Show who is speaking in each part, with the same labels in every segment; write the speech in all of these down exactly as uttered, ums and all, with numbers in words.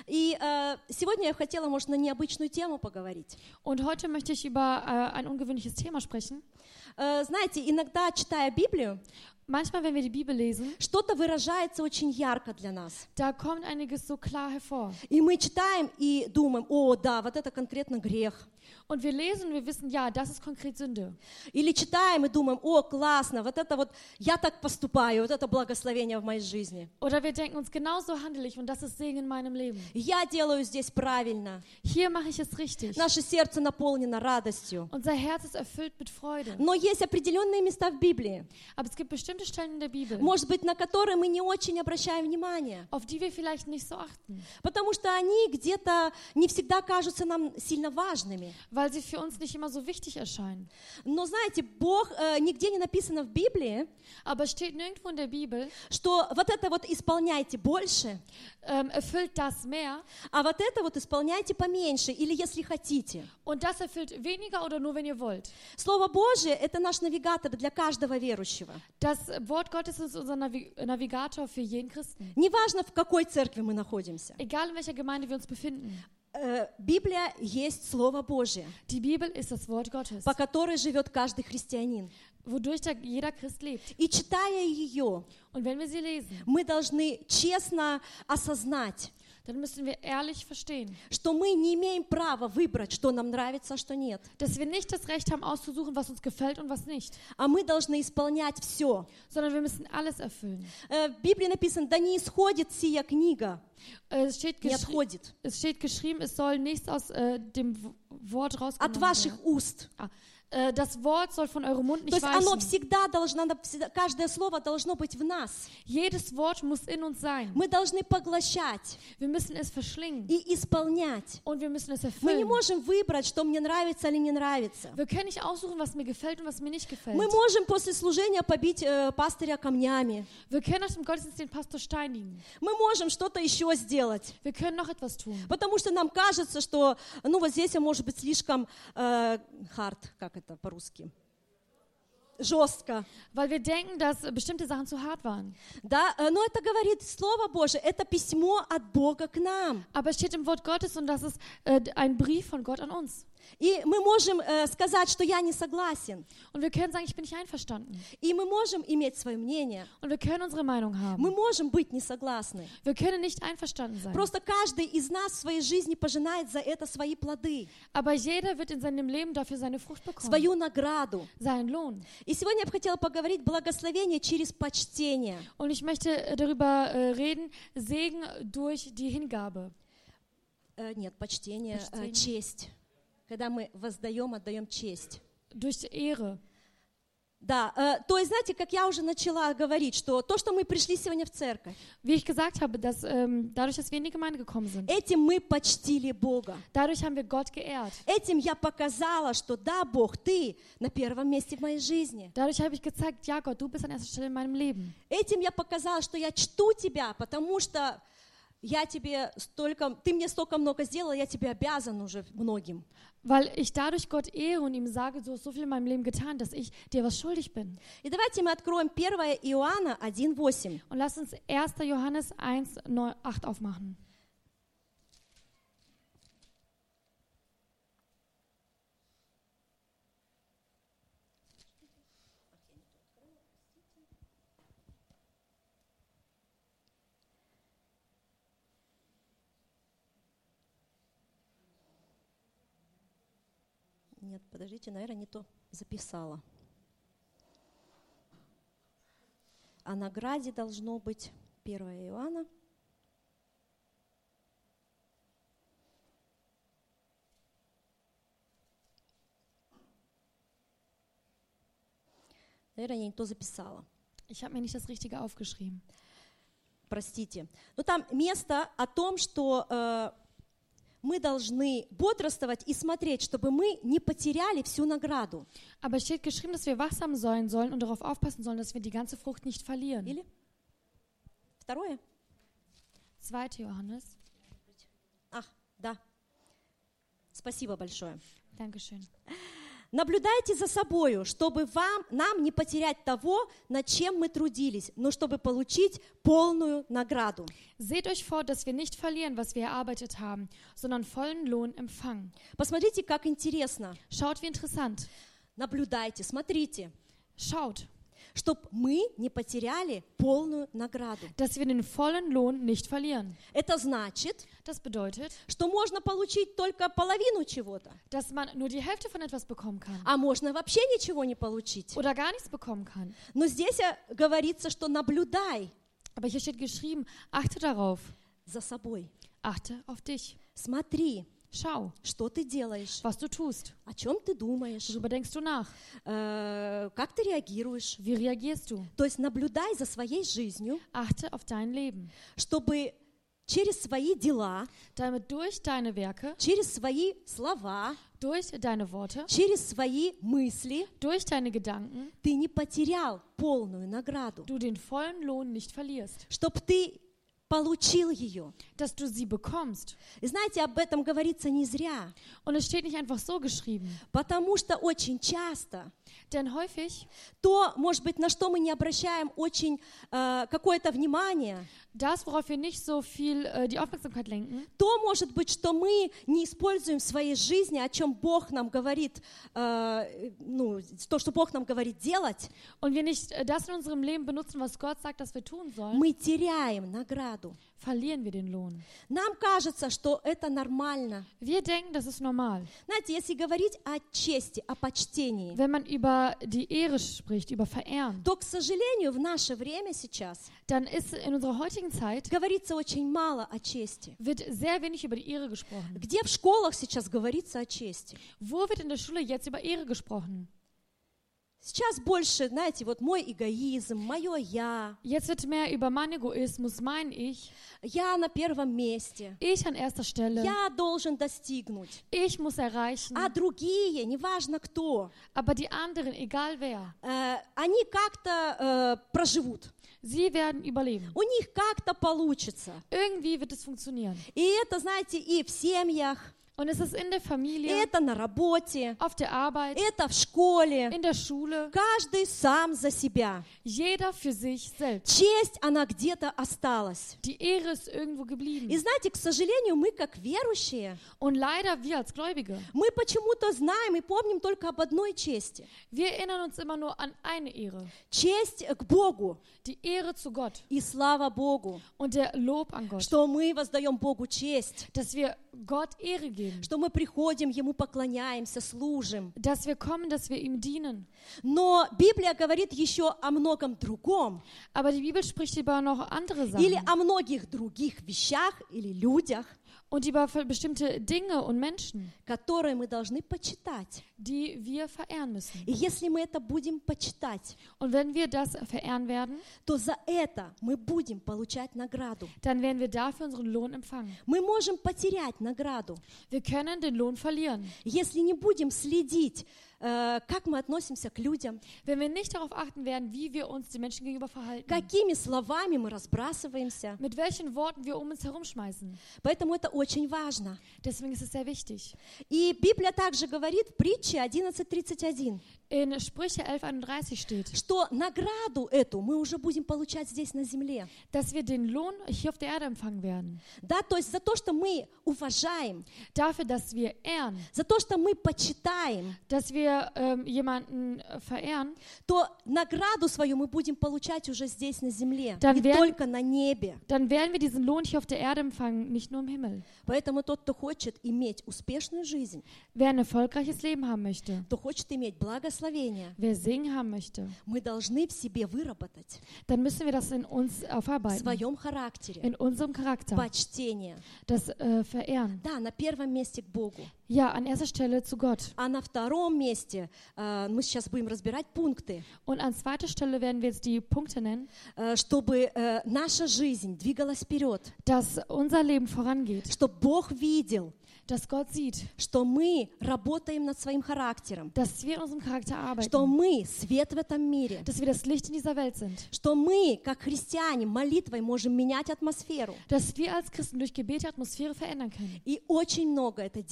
Speaker 1: И э, сегодня я хотела, может, на необычную тему поговорить.
Speaker 2: Und heute möchte ich über äh, ein ungewöhnliches Thema sprechen.
Speaker 1: Э, знаете, иногда, читая Библию,
Speaker 2: Manchmal, wenn wir die Bibel lesen,
Speaker 1: что-то выражается очень ярко для нас.
Speaker 2: da kommt einiges so klar hervor.
Speaker 1: И мы читаем и думаем, о, да, вот это конкретно грех.
Speaker 2: Und wir lesen und wir wissen, ja, das ist konkret Sünde.
Speaker 1: Или читаем и думаем, о, классно, вот это вот, я так поступаю, вот это благословение в моей жизни.
Speaker 2: Oder wir denken uns, genau so handle ich und das ist Segen in meinem Leben.
Speaker 1: Я делаю здесь правильно.
Speaker 2: Hier mache ich es richtig.
Speaker 1: Наше сердце наполнено радостью.
Speaker 2: Unser Herz ist erfüllt mit Freude.
Speaker 1: Но есть определенные места в Библии,
Speaker 2: Aber es gibt bestimmte Stellen in der Bibel,
Speaker 1: может быть, на которые мы не очень обращаем внимание,
Speaker 2: auf die wir vielleicht nicht so achten,
Speaker 1: потому что они где-то не всегда кажутся нам сильно важными.
Speaker 2: weil sie für uns nicht immer so wichtig erscheinen.
Speaker 1: Но знаете, Бог, э, нигде не написано в Библии,
Speaker 2: Aber es steht nirgendwo in der Bibel,
Speaker 1: что вот это вот исполняйте больше,
Speaker 2: ähm, erfüllt das mehr
Speaker 1: а вот это вот исполняйте поменьше, или если хотите.
Speaker 2: und das erfüllt weniger oder nur, wenn ihr wollt.
Speaker 1: Слово Божие — это наш навигатор для каждого верующего.
Speaker 2: Das Wort Gottes ist unser Navi- Navigator für jeden Christen.
Speaker 1: Неважно, в какой церкви мы находимся.
Speaker 2: Egal in welcher Gemeinde wir uns befinden.
Speaker 1: Э, Библия есть Слово Божие,
Speaker 2: Die Bibel ist das Wort Gottes,
Speaker 1: по которой живет каждый христианин.
Speaker 2: wodurch da jeder Christ lebt.
Speaker 1: И читая ее,
Speaker 2: Und wenn wir sie lesen,
Speaker 1: мы должны честно осознать,
Speaker 2: dann müssen wir ehrlich verstehen,
Speaker 1: что мы не имеем права выбрать, что нам нравится, а что нет.
Speaker 2: dass wir nicht das Recht haben, auszusuchen, was uns gefällt und was nicht,
Speaker 1: А мы должны исполнять все.
Speaker 2: sondern wir müssen alles erfüllen.
Speaker 1: Э, В Библии написано, да не исходит сия книга,
Speaker 2: Es steht,
Speaker 1: не
Speaker 2: geschri-
Speaker 1: отходит
Speaker 2: es steht geschrieben, es soll nichts aus äh, dem W- Wort
Speaker 1: от
Speaker 2: rausgenommen
Speaker 1: ваших
Speaker 2: werden.
Speaker 1: уст.
Speaker 2: Ah, äh, das Wort soll von eurem Mund
Speaker 1: То
Speaker 2: nicht
Speaker 1: есть оно
Speaker 2: weichen.
Speaker 1: всегда должно, надо всегда- каждое слово должно быть в нас.
Speaker 2: Jedes Wort muss in uns sein.
Speaker 1: Мы должны поглощать
Speaker 2: Wir müssen es verschlingen
Speaker 1: и исполнять.
Speaker 2: und wir müssen es
Speaker 1: Мы не
Speaker 2: erfüllen.
Speaker 1: можем выбрать, что мне нравится или не нравится.
Speaker 2: Wir können nicht aussuchen, was mir gefällt und was mir nicht gefällt.
Speaker 1: Мы можем после служения побить э, пастыря камнями.
Speaker 2: Wir können nach dem Gottesdienst den Pastor steinigen.
Speaker 1: Мы можем что-то еще сделать.
Speaker 2: Wir können noch etwas tun.
Speaker 1: Потому что нам кажется, что, ну, вот здесь я, может быть, слишком э, hard, как это по-русски, жестко.
Speaker 2: Weil wir denken, dass äh, bestimmte Sachen zu hart waren.
Speaker 1: Да? Э, Но это говорит Слово Божие, это письмо от Бога к нам.
Speaker 2: Aber es steht im Wort Gottes und das ist äh, ein Brief von Gott an uns.
Speaker 1: И мы можем э, сказать, что я не согласен.
Speaker 2: Und wir können sagen, ich bin nicht einverstanden.
Speaker 1: И мы можем иметь свое мнение.
Speaker 2: Und wir können unsere Meinung
Speaker 1: Мы
Speaker 2: haben.
Speaker 1: можем быть не согласны.
Speaker 2: Wir können nicht einverstanden sein.
Speaker 1: Просто каждый из нас в своей жизни пожинает за это свои плоды,
Speaker 2: Aber jeder wird in seinem Leben dafür seine Frucht bekommen.
Speaker 1: свою награду.
Speaker 2: Seinen Lohn.
Speaker 1: И сегодня я бы хотела поговорить благословение через почтение.
Speaker 2: Und ich möchte äh, darüber äh, reden, Segen durch die Hingabe.
Speaker 1: Э, Нет, почтение, э,
Speaker 2: Почтение.
Speaker 1: честь. Когда мы воздаем, отдаем честь.
Speaker 2: Durch die Ehre.
Speaker 1: Да, э, то есть, знаете, как я уже начала говорить, что то, что мы пришли сегодня в церковь,
Speaker 2: Wie ich gesagt habe, dass ähm, dadurch, dass wir in die Gemeinde gekommen sind,
Speaker 1: этим мы почтили Бога.
Speaker 2: dadurch haben wir Gott geehrt.
Speaker 1: Этим я показала, что да, Бог, ты на первом месте в моей жизни.
Speaker 2: Dadurch habe ich gezeigt, ja Gott, du bist an erster Stelle in meinem Leben.
Speaker 1: Этим я показала, что я чту тебя, потому что я тебе столько, ты мне столько много сделала, я тебе обязан уже многим.
Speaker 2: Weil ich dadurch Gott ehre und ihm sage, du hast so viel in meinem Leben getan, dass ich dir was schuldig bin.
Speaker 1: И давайте мы откроем первое Иоанна один восемь.
Speaker 2: Und lass uns erster Johannes eins acht aufmachen.
Speaker 1: Нет, подождите, наверное, не то записала. О награде должно быть первое Иоанна. Наверное, я не то записала.
Speaker 2: Ich habe mir nicht das Richtige aufgeschrieben.
Speaker 1: Простите. Но там место о том, что э, мы должны бодрствовать и смотреть, чтобы мы не потеряли всю награду.
Speaker 2: Aber es steht geschrieben, dass wir wachsam sein sollen und darauf aufpassen sollen, dass wir die ganze Frucht nicht verlieren.
Speaker 1: Или? Второе?
Speaker 2: zweiter Johannes.
Speaker 1: Ах, да. Спасибо большое.
Speaker 2: Dankeschön.
Speaker 1: Наблюдайте за собою, чтобы вам, нам не потерять того, над чем мы трудились, но чтобы получить полную награду.
Speaker 2: Seht euch vor, dass wir nicht verlieren, was wir erarbeitet haben, sondern vollen Lohn empfangen.
Speaker 1: Посмотрите, как интересно.
Speaker 2: Schaut, wie interessant.
Speaker 1: Наблюдайте, смотрите,
Speaker 2: Schaut,
Speaker 1: чтобы мы не потеряли полную награду.
Speaker 2: dass wir den vollen Lohn nicht verlieren.
Speaker 1: Это значит,
Speaker 2: Das bedeutet,
Speaker 1: что можно получить только половину чего-то,
Speaker 2: dass man nur die Hälfte von etwas bekommen kann
Speaker 1: а можно вообще ничего не получить.
Speaker 2: oder gar nichts bekommen kann.
Speaker 1: Но здесь э, говорится, что наблюдай
Speaker 2: Aber hier steht geschrieben, achte darauf,
Speaker 1: за собой.
Speaker 2: achte auf dich.
Speaker 1: Смотри,
Speaker 2: Schau,
Speaker 1: что ты делаешь,
Speaker 2: was du tust.
Speaker 1: о чем ты думаешь,
Speaker 2: Worüber denkst du nach?
Speaker 1: э, как ты реагируешь.
Speaker 2: Wie reagierst du?
Speaker 1: То есть наблюдай за своей жизнью,
Speaker 2: Achte auf dein Leben,
Speaker 1: чтобы через свои дела,
Speaker 2: damit durch deine Werke,
Speaker 1: через свои слова,
Speaker 2: durch deine Worte,
Speaker 1: через свои мысли
Speaker 2: durch deine Gedanken,
Speaker 1: ты не потерял полную награду,
Speaker 2: du den vollen Lohn nicht verlierst,
Speaker 1: чтобы ты получил ее.
Speaker 2: dass du sie bekommst.
Speaker 1: И знаете, об этом говорится не зря,
Speaker 2: Und es steht nicht einfach so geschrieben,
Speaker 1: потому что очень часто
Speaker 2: denn häufig
Speaker 1: то, может быть, на что мы не обращаем очень э, какое-то внимание,
Speaker 2: das, worauf wir nicht so viel äh, die Aufmerksamkeit lenken,
Speaker 1: то, может быть, что мы не используем в своей жизни, о чем Бог нам говорит, э, ну, то, что Бог нам говорит делать,
Speaker 2: und wir nicht äh, das in unserem Leben benutzen, was Gott sagt, dass wir tun sollen,
Speaker 1: мы теряем награду.
Speaker 2: verlieren wir den Lohn.
Speaker 1: Нам кажется, что это нормально.
Speaker 2: Wir denken, das ist normal.
Speaker 1: Знаете, если говорить о чести, о почтении,
Speaker 2: Wenn man über die Ehre spricht, über Verehren,
Speaker 1: то, к сожалению, в наше время сейчас
Speaker 2: dann ist in unserer heutigen Zeit
Speaker 1: говорится очень мало о чести.
Speaker 2: wird sehr wenig über die Ehre gesprochen.
Speaker 1: Где в школах сейчас говорится о чести?
Speaker 2: Wo wird in der Schule jetzt über Ehre gesprochen?
Speaker 1: Сейчас больше, знаете, вот мой эгоизм, мое я,
Speaker 2: Jetzt wird mehr über meinen Egoismus, mein Ich,
Speaker 1: я на первом месте,
Speaker 2: ich an erster Stelle,
Speaker 1: я должен достигнуть,
Speaker 2: ich muss erreichen,
Speaker 1: а другие, неважно кто,
Speaker 2: aber die anderen, egal wer,
Speaker 1: э, они как-то э, проживут,
Speaker 2: sie werden überleben.
Speaker 1: у них как-то получится.
Speaker 2: Irgendwie wird es funktionieren.
Speaker 1: И это, знаете, и в семьях,
Speaker 2: Und es ist in der
Speaker 1: и
Speaker 2: Familie,
Speaker 1: это на работе,
Speaker 2: auf der Arbeit,
Speaker 1: это в школе.
Speaker 2: in der Schule,
Speaker 1: Каждый сам за себя.
Speaker 2: jeder für sich selbst.
Speaker 1: Честь, она где-то осталась.
Speaker 2: Die Ehre ist irgendwo
Speaker 1: И
Speaker 2: geblieben.
Speaker 1: знаете, к сожалению, мы как верующие,
Speaker 2: Und leider wir als Gläubige,
Speaker 1: мы почему-то знаем и помним только об одной чести.
Speaker 2: wir erinnern uns immer nur an eine Ehre.
Speaker 1: Честь к Богу
Speaker 2: Die Ehre zu Gott
Speaker 1: и слава Богу,
Speaker 2: und der Lob an Gott.
Speaker 1: что мы воздаем Богу честь,
Speaker 2: Dass wir Gott Ehre geben.
Speaker 1: что мы приходим, Ему поклоняемся, служим.
Speaker 2: Dass wir kommen, dass wir ihm dienen.
Speaker 1: Но Библия говорит еще о многом другом,
Speaker 2: Aber die Bibel spricht über noch andere Sachen.
Speaker 1: или о многих других вещах или людях,
Speaker 2: Und über bestimmte Dinge und Menschen,
Speaker 1: которые мы должны почитать.
Speaker 2: die wir verehren müssen.
Speaker 1: И если мы это будем почитать,
Speaker 2: Und wenn wir das verehren werden,
Speaker 1: то за это мы будем получать награду.
Speaker 2: dann werden wir dafür unseren Lohn empfangen.
Speaker 1: Мы можем потерять награду,
Speaker 2: Wir können den Lohn verlieren,
Speaker 1: если не будем следить, э, как мы относимся к людям,
Speaker 2: wenn wir nicht darauf achten werden, wie wir uns den Menschen gegenüber verhalten,
Speaker 1: какими словами мы разбрасываемся.
Speaker 2: mit welchen Worten wir um uns herumschmeißen.
Speaker 1: Поэтому это очень важно.
Speaker 2: Deswegen ist es sehr wichtig.
Speaker 1: И Библия также говорит в притче одиннадцать тридцать один,
Speaker 2: In Sprüche elf einunddreißig steht,
Speaker 1: что награду эту мы уже будем получать здесь на земле.
Speaker 2: dass wir den Lohn hier auf der Erde empfangen werden.
Speaker 1: Да, то есть за то, что мы уважаем,
Speaker 2: Dafür, dass wir ehren,
Speaker 1: за то, что мы почитаем,
Speaker 2: dass wir ähm, jemanden äh, verehren,
Speaker 1: то награду свою мы будем получать уже здесь на земле,
Speaker 2: Dann
Speaker 1: не
Speaker 2: werden-
Speaker 1: только на небе.
Speaker 2: dann werden wir diesen Lohn hier auf der Erde empfangen, nicht nur im Himmel.
Speaker 1: Поэтому тот, кто хочет иметь успешную жизнь,
Speaker 2: Wer ein erfolgreiches Leben haben möchte,
Speaker 1: кто хочет иметь благословение,
Speaker 2: wer Segen haben möchte,
Speaker 1: мы должны в себе выработать
Speaker 2: dann müssen wir das in uns
Speaker 1: в
Speaker 2: aufarbeiten,
Speaker 1: своем характере
Speaker 2: in unserem Charakter,
Speaker 1: почтение.
Speaker 2: das äh, Verehren.
Speaker 1: Да, на первом месте к Богу.
Speaker 2: Ja, an erster Stelle zu Gott.
Speaker 1: А на втором месте, э, мы сейчас будем разбирать пункты,
Speaker 2: Und an zweiter Stelle werden wir jetzt die Punkte nennen,
Speaker 1: э, чтобы э, наша жизнь двигалась вперед,
Speaker 2: dass unser Leben vorangeht,
Speaker 1: чтобы Бог видел,
Speaker 2: dass Gott sieht,
Speaker 1: что мы работаем над своим характером,
Speaker 2: dass wir in unserem Charakter
Speaker 1: что
Speaker 2: arbeiten,
Speaker 1: мы свет в этом мире,
Speaker 2: dass wir das Licht in dieser Welt sind,
Speaker 1: что мы, как христиане, молитвой можем менять атмосферу.
Speaker 2: dass wir als Christen durch Gebet die Atmosphäre verändern können.
Speaker 1: И очень много это делает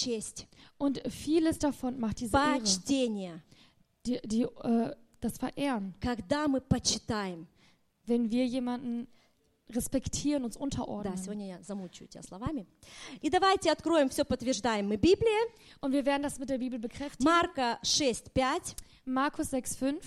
Speaker 1: честь,
Speaker 2: Und vieles davon macht diese Ehre,
Speaker 1: почтение,
Speaker 2: die, die, äh, das Verehren,
Speaker 1: когда мы почитаем.
Speaker 2: wenn wir jemanden respektieren, uns
Speaker 1: Да,
Speaker 2: unterordnen.
Speaker 1: сегодня я замучаю тебя словами. И давайте откроем, все подтверждаем мы Библии.
Speaker 2: Und wir werden das mit der Bibel bekräftigen.
Speaker 1: Марка шесть пять.
Speaker 2: Markus sechs fünf.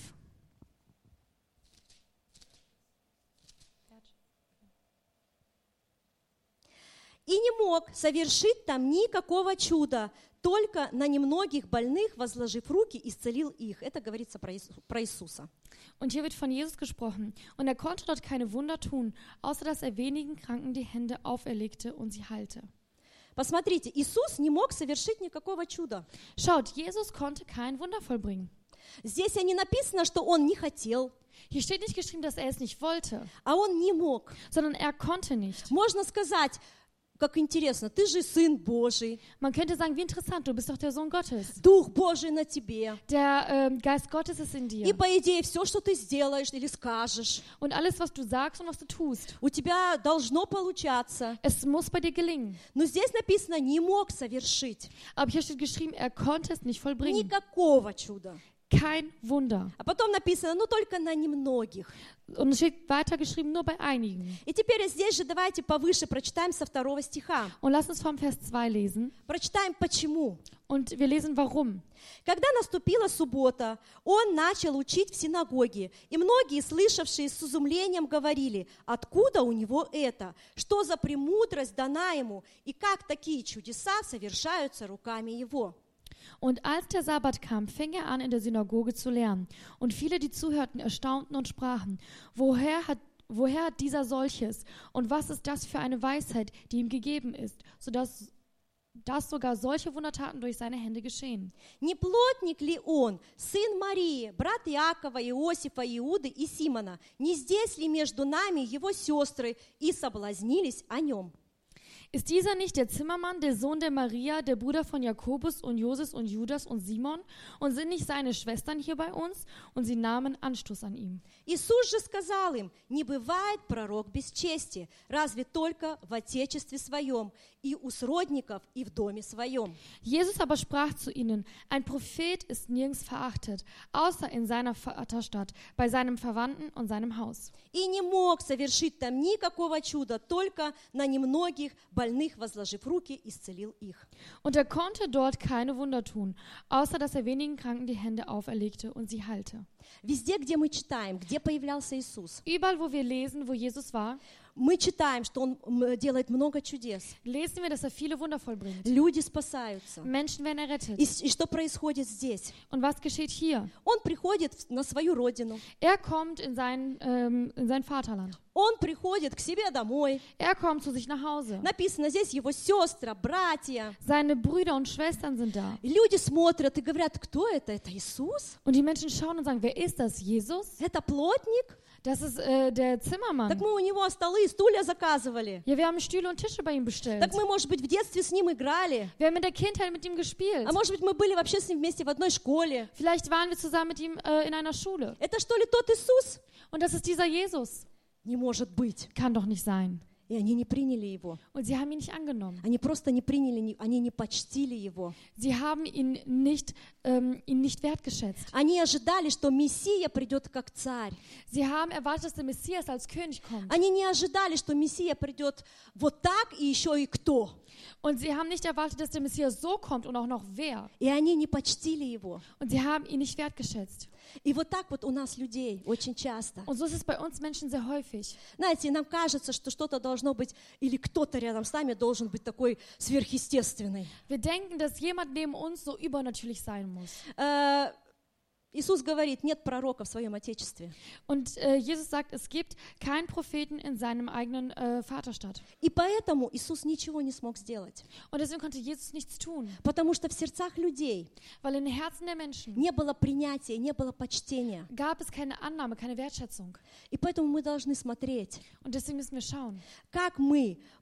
Speaker 1: И не мог совершить там никакого чуда, только на немногих больных, возложив руки, исцелил их. Это говорится про Иису- про Иисуса.
Speaker 2: Und hier wird von Jesus gesprochen. Und er konnte dort keine Wunder tun, außer dass er wenigen Kranken die Hände auferlegte und sie heilte.
Speaker 1: Посмотрите, Иисус не мог совершить никакого чуда.
Speaker 2: Schaut, Jesus konnte kein Wunder vollbringen.
Speaker 1: Здесь не написано, что он не хотел,
Speaker 2: Hier steht nicht geschrieben, dass er es nicht wollte,
Speaker 1: а он не мог.
Speaker 2: sondern er konnte nicht.
Speaker 1: Можно сказать, как интересно, ты же Сын Божий,
Speaker 2: Man könnte sagen, wie interessant, du bist doch der Sohn Gottes.
Speaker 1: Дух Божий на тебе.
Speaker 2: Der ähm, Geist Gottes ist in
Speaker 1: И
Speaker 2: dir.
Speaker 1: по идее все, что ты сделаешь или скажешь,
Speaker 2: Und alles, was du sagst und was du tust,
Speaker 1: у тебя должно получаться.
Speaker 2: es muss bei dir gelingen.
Speaker 1: Но здесь написано, не мог совершить
Speaker 2: Aber hier steht geschrieben, er konnte es nicht vollbringen.
Speaker 1: никакого чуда.
Speaker 2: Kein Wunder.
Speaker 1: А потом написано, ну только на немногих.
Speaker 2: Und es steht weiter geschrieben, nur bei einigen.
Speaker 1: И теперь здесь же давайте повыше прочитаем со второго стиха.
Speaker 2: Und lass uns vom Vers zwei lesen.
Speaker 1: Прочитаем почему.
Speaker 2: Und wir lesen, warum.
Speaker 1: Когда наступила суббота, он начал учить в синагоге, и многие, слышавшие с изумлением, говорили, откуда у него это, что за премудрость дана ему, и как такие чудеса совершаются руками его.
Speaker 2: Und als der Sabbat kam, fing er an, in der Synagoge zu lernen. Und viele, die zuhörten, erstaunten und sprachen, woher hat, woher hat dieser solches? Und was ist das für eine Weisheit, die ihm gegeben ist, sodass dass sogar solche Wundertaten durch seine Hände geschehen?
Speaker 1: Не плотник ли он, сын Марии, брат Иакова, Иосифа, Иуды и Симона? Не здесь ли между нами его сестры и соблазнились о нем?
Speaker 2: Ist dieser nicht der Zimmermann, der Sohn der Maria, der Bruder von Jakobus und Joses und Judas und Simon? Und sind nicht seine Schwestern hier bei uns? Und sie nahmen Anstoß an ihm.
Speaker 1: Иисус же сказал им, не бывает пророк без чести, разве только в отечестве своем, и у сродников, и в доме своем.
Speaker 2: Jesus aber sprach zu ihnen, ein Prophet ist nirgends verachtet, außer in seiner Vaterstadt, bei seinem Verwandten und seinem Haus.
Speaker 1: И не мог совершить там никакого чуда, только на немногих больных, возложив руки, исцелил их.
Speaker 2: Und er konnte dort keine Wunder tun, außer dass er wenigen Kranken die Hände auferlegte und sie heilte.
Speaker 1: Везде, где мы читаем, где появлялся Иисус,
Speaker 2: Überall, wo wir lesen, wo Jesus war,
Speaker 1: мы читаем, что Он м, делает много чудес.
Speaker 2: lesen wir, dass er viele Wunder vollbringt.
Speaker 1: Люди спасаются.
Speaker 2: Menschen werden errettet.
Speaker 1: И, с- и что происходит здесь?
Speaker 2: Und was geschieht hier?
Speaker 1: Он приходит в- на свою родину.
Speaker 2: Er kommt in sein, ähm, in sein Vaterland.
Speaker 1: Он приходит к себе домой.
Speaker 2: Er kommt zu sich nach Hause.
Speaker 1: Написано здесь его сестры, братья.
Speaker 2: Seine Brüder und Schwestern sind da.
Speaker 1: И люди смотрят и говорят, кто это? Это Иисус?
Speaker 2: Und die Menschen schauen und sagen, wer ist das? Jesus?
Speaker 1: Это плотник?
Speaker 2: Das ist äh, der
Speaker 1: Так
Speaker 2: Zimmermann.
Speaker 1: мы у него столы и стулья заказывали.
Speaker 2: Ja, wir haben Stühle und Tische bei ihm bestellt.
Speaker 1: Так мы, может быть, в детстве с ним играли.
Speaker 2: Wir haben in der Kindheit mit ihm gespielt.
Speaker 1: А может быть, мы были вообще с ним вместе в одной школе.
Speaker 2: Vielleicht waren wir zusammen mit ihm äh, in einer Schule.
Speaker 1: Это что ли тот Иисус?
Speaker 2: Und das ist dieser Jesus.
Speaker 1: Не может быть.
Speaker 2: Kann doch nicht sein.
Speaker 1: И они не приняли его.
Speaker 2: Und sie haben ihn nicht angenommen.
Speaker 1: Они просто не приняли, не- они не почтили его.
Speaker 2: Sie haben ihn nicht, ähm, ihn nicht wertgeschätzt.
Speaker 1: Они ожидали, что Мессия придет как царь.
Speaker 2: Sie haben erwartet, dass der Messias als König kommt.
Speaker 1: Они не ожидали, что Мессия придет вот так и еще и кто.
Speaker 2: Und sie haben nicht erwartet, dass der Messias so kommt und auch noch wer.
Speaker 1: И они не почтили его.
Speaker 2: Und sie haben ihn nicht wertgeschätzt.
Speaker 1: И вот так вот у нас людей очень часто.
Speaker 2: Und so ist es bei uns Menschen sehr häufig.
Speaker 1: Знаете, нам кажется, что что-то должно быть, или кто-то рядом с нами должен быть такой сверхъестественный.
Speaker 2: Wir denken, dass jemand neben uns so übernatürlich sein muss.
Speaker 1: Э, Иисус говорит, нет пророка в своем Отечестве.
Speaker 2: Und äh, Jesus sagt, es gibt keinen Propheten in seinem eigenen äh, Vaterstadt.
Speaker 1: И поэтому Иисус ничего не смог сделать.
Speaker 2: Und deswegen konnte Jesus nichts tun,
Speaker 1: Потому что в сердцах людей
Speaker 2: weil in den Herzen der Menschen
Speaker 1: не было принятия, не было почтения.
Speaker 2: gab es keine Annahme, keine Wertschätzung.
Speaker 1: И поэтому мы должны смотреть,
Speaker 2: Und deswegen müssen wir schauen,
Speaker 1: как мы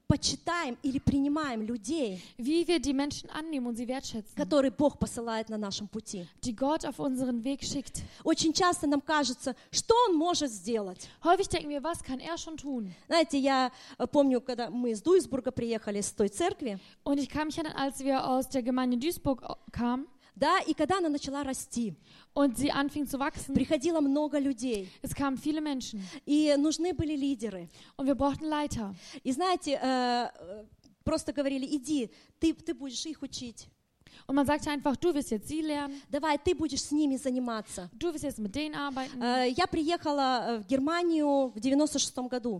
Speaker 1: почитаем или принимаем людей,
Speaker 2: wie wir die Menschen annehmen und sie wertschätzen,
Speaker 1: которые Бог посылает на нашем пути.
Speaker 2: die Gott auf unseren Weg schickt.
Speaker 1: Очень часто нам кажется, что Он может сделать.
Speaker 2: Häufig denken wir, was kann er schon tun?
Speaker 1: Знаете, я э, помню, когда мы из Дуйсбурга приехали, с той церкви,
Speaker 2: Und ich kann mich erinnern, als wir aus der Gemeinde Duisburg kamen
Speaker 1: да, и когда она начала расти,
Speaker 2: und sie anfing zu wachsen,
Speaker 1: приходило много людей,
Speaker 2: es kamen viele Menschen
Speaker 1: и нужны были лидеры.
Speaker 2: und wir brauchten Leiter.
Speaker 1: И знаете, э, э, просто говорили, иди, ты, ты будешь их учить.
Speaker 2: Und man sagte einfach, du wirst jetzt sie lernen,
Speaker 1: Давай, ты будешь с ними заниматься.
Speaker 2: du wirst jetzt mit denen arbeiten.
Speaker 1: Э, Я приехала в Германию в девяносто шестом году.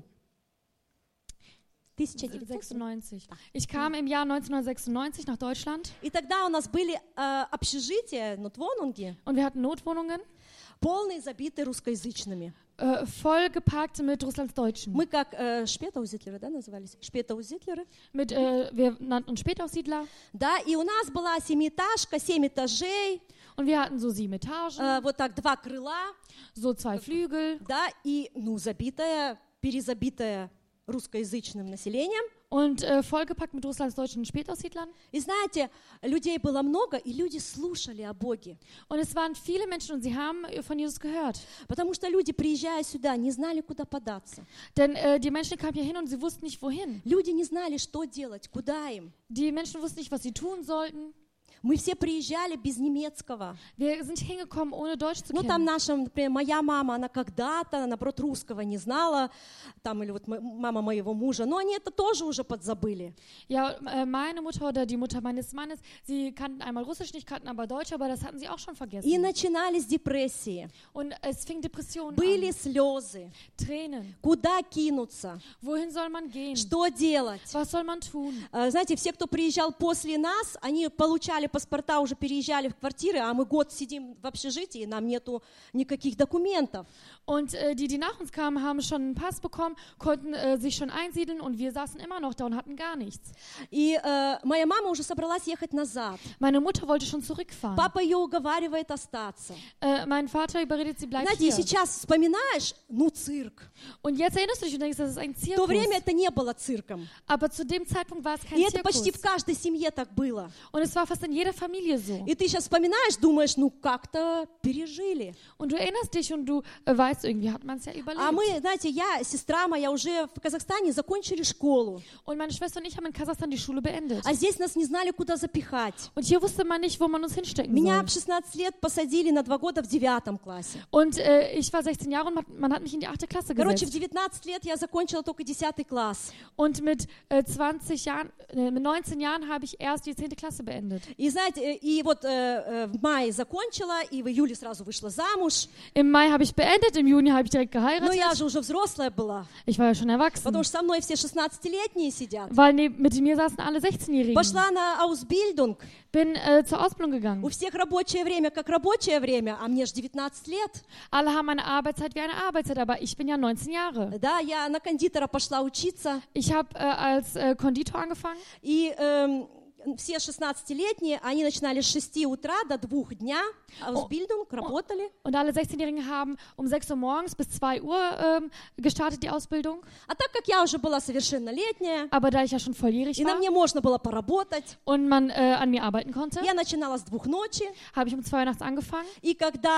Speaker 1: тысяча девятьсот
Speaker 2: sechsundneunzig. Ich kam im Jahr neunzehnhundertsechsundneunzig nach Deutschland
Speaker 1: И тогда у нас были э, общежития, ну, Твонунги,
Speaker 2: und wir hatten Notwohnungen,
Speaker 1: полные, забитые русскоязычными.
Speaker 2: äh, vollgeparkt mit Russlandsdeutschen.
Speaker 1: Мы как э, шпетаузитлеры, да, назывались? Шпетаузитлеры.
Speaker 2: Mit, äh, wir nannten uns Spätaussiedler
Speaker 1: Да, и у нас была семиэтажка, семь этажей,
Speaker 2: und wir hatten so sieben Etagen,
Speaker 1: э, вот так два крыла,
Speaker 2: so zwei Flügel
Speaker 1: да, и, ну, забитая, перезабитая русскоязычным населением.
Speaker 2: und äh, vollgepackt mit russlandsdeutschen Spätaussiedlern.
Speaker 1: И знаете, людей было много, и люди слушали о Боге.
Speaker 2: Und es waren viele Menschen und sie haben von Jesus gehört.
Speaker 1: Потому что люди, приезжая сюда, не знали, куда податься.
Speaker 2: Denn äh, die Menschen kamen hier hin und sie wussten nicht, wohin.
Speaker 1: Люди не знали, что делать, куда им.
Speaker 2: Die Menschen wussten nicht, was sie tun sollten.
Speaker 1: Мы все приезжали без немецкого.
Speaker 2: Wir sind hingekommen, ohne Deutsch zu
Speaker 1: Ну, там
Speaker 2: kennen.
Speaker 1: наша, например, моя мама, она когда-то, наоборот, русского не знала, там, или вот мо- мама моего мужа, но они это тоже уже подзабыли.
Speaker 2: Ja, äh, meine Mutter oder die Mutter meines Mannes, sie kannten einmal Russisch, nicht kannten aber Deutsch, aber das hatten sie auch schon
Speaker 1: И
Speaker 2: vergessen.
Speaker 1: начинались депрессии,
Speaker 2: Und es fing Depressionen
Speaker 1: были
Speaker 2: an,
Speaker 1: слезы,
Speaker 2: Tränen.
Speaker 1: куда кинуться,
Speaker 2: Wohin soll man gehen?
Speaker 1: что делать.
Speaker 2: Was soll man tun?
Speaker 1: А, Знаете, все, кто приезжал после нас, они получали паспорта, уже переезжали в квартиры, а мы год сидим в общежитии, и нам нету никаких документов.
Speaker 2: Und äh, die, die nach uns kamen, haben schon einen Pass bekommen, konnten äh, sich schon einsiedeln und wir saßen immer noch da und hatten gar nichts.
Speaker 1: И э, моя мама уже собралась ехать назад.
Speaker 2: Meine Mutter wollte schon zurückfahren.
Speaker 1: Папа ее уговаривает остаться.
Speaker 2: Äh, mein Vater überredet sie, bleib
Speaker 1: Знаете, и
Speaker 2: hier.
Speaker 1: сейчас вспоминаешь, ну, цирк.
Speaker 2: Und jetzt erinnerst du dich und denkst, das ist ein
Speaker 1: В то
Speaker 2: Zirkus.
Speaker 1: время это не было цирком.
Speaker 2: Aber zu dem Zeitpunkt war es kein
Speaker 1: И это почти в
Speaker 2: Zirkus.
Speaker 1: каждой семье так было.
Speaker 2: Und es war fast in jeder Familie so.
Speaker 1: И ты сейчас вспоминаешь, думаешь, ну, как-то пережили.
Speaker 2: Und du erinnerst dich und du äh, weißt, irgendwie hat man es ja
Speaker 1: А
Speaker 2: überlebt.
Speaker 1: мы, знаете, я, сестра моя, уже в Казахстане закончили школу.
Speaker 2: Und meine Schwester und ich haben in Kasachstan die Schule beendet.
Speaker 1: А здесь нас не знали, куда запихать.
Speaker 2: Und hier wusste man nicht, wo man uns hinstecken
Speaker 1: Меня
Speaker 2: soll.
Speaker 1: в шестнадцать лет посадили на два года в девятом классе.
Speaker 2: Und äh, ich war sechzehn Jahre und man, man hat mich in die achte Klasse
Speaker 1: Короче, в
Speaker 2: gesetzt.
Speaker 1: девятнадцать лет я закончила только десятый класс.
Speaker 2: Und mit äh, zwanzig Jahren, äh, mit neunzehn Jahren habe ich erst die zehnte Klasse beendet.
Speaker 1: И знаете, э, и вот э, э, в мае закончила, и в июле сразу вышла замуж.
Speaker 2: Im Mai habe ich beendet, im Juni habe ich direkt
Speaker 1: Но
Speaker 2: geheiratet.
Speaker 1: я же уже взрослая была,
Speaker 2: Ich war ja schon erwachsen.
Speaker 1: потому что со мной все шестнадцатилетние сидят.
Speaker 2: Weil neben, mit mir saßen alle sechzehnjährigen.
Speaker 1: Пошла на Ausbildung.
Speaker 2: Bin äh, zur Ausbildung
Speaker 1: У
Speaker 2: gegangen.
Speaker 1: всех рабочее время как рабочее время, а мне же девятнадцать лет.
Speaker 2: Alle haben eine Arbeitszeit wie eine Arbeitszeit, aber ich bin ja neunzehn Jahre.
Speaker 1: Да, я на кондитера пошла учиться.
Speaker 2: Ich habe äh, als äh, Konditor angefangen.
Speaker 1: И эм, все шестнадцатилетние, они начинали с шести утра до двух дня. Ausbildung, работали.
Speaker 2: Und alle sechzehnjährigen haben um sechs Uhr morgens bis zwei Uhr ähm, gestartet, die Ausbildung.
Speaker 1: А так как я уже была совершеннолетняя,
Speaker 2: Aber da ich ja schon volljährig
Speaker 1: и на
Speaker 2: war
Speaker 1: мне можно было поработать,
Speaker 2: und man äh, an mir arbeiten konnte,
Speaker 1: я начинала с двух ночи.
Speaker 2: habe ich um zwei Uhr nachts angefangen.
Speaker 1: И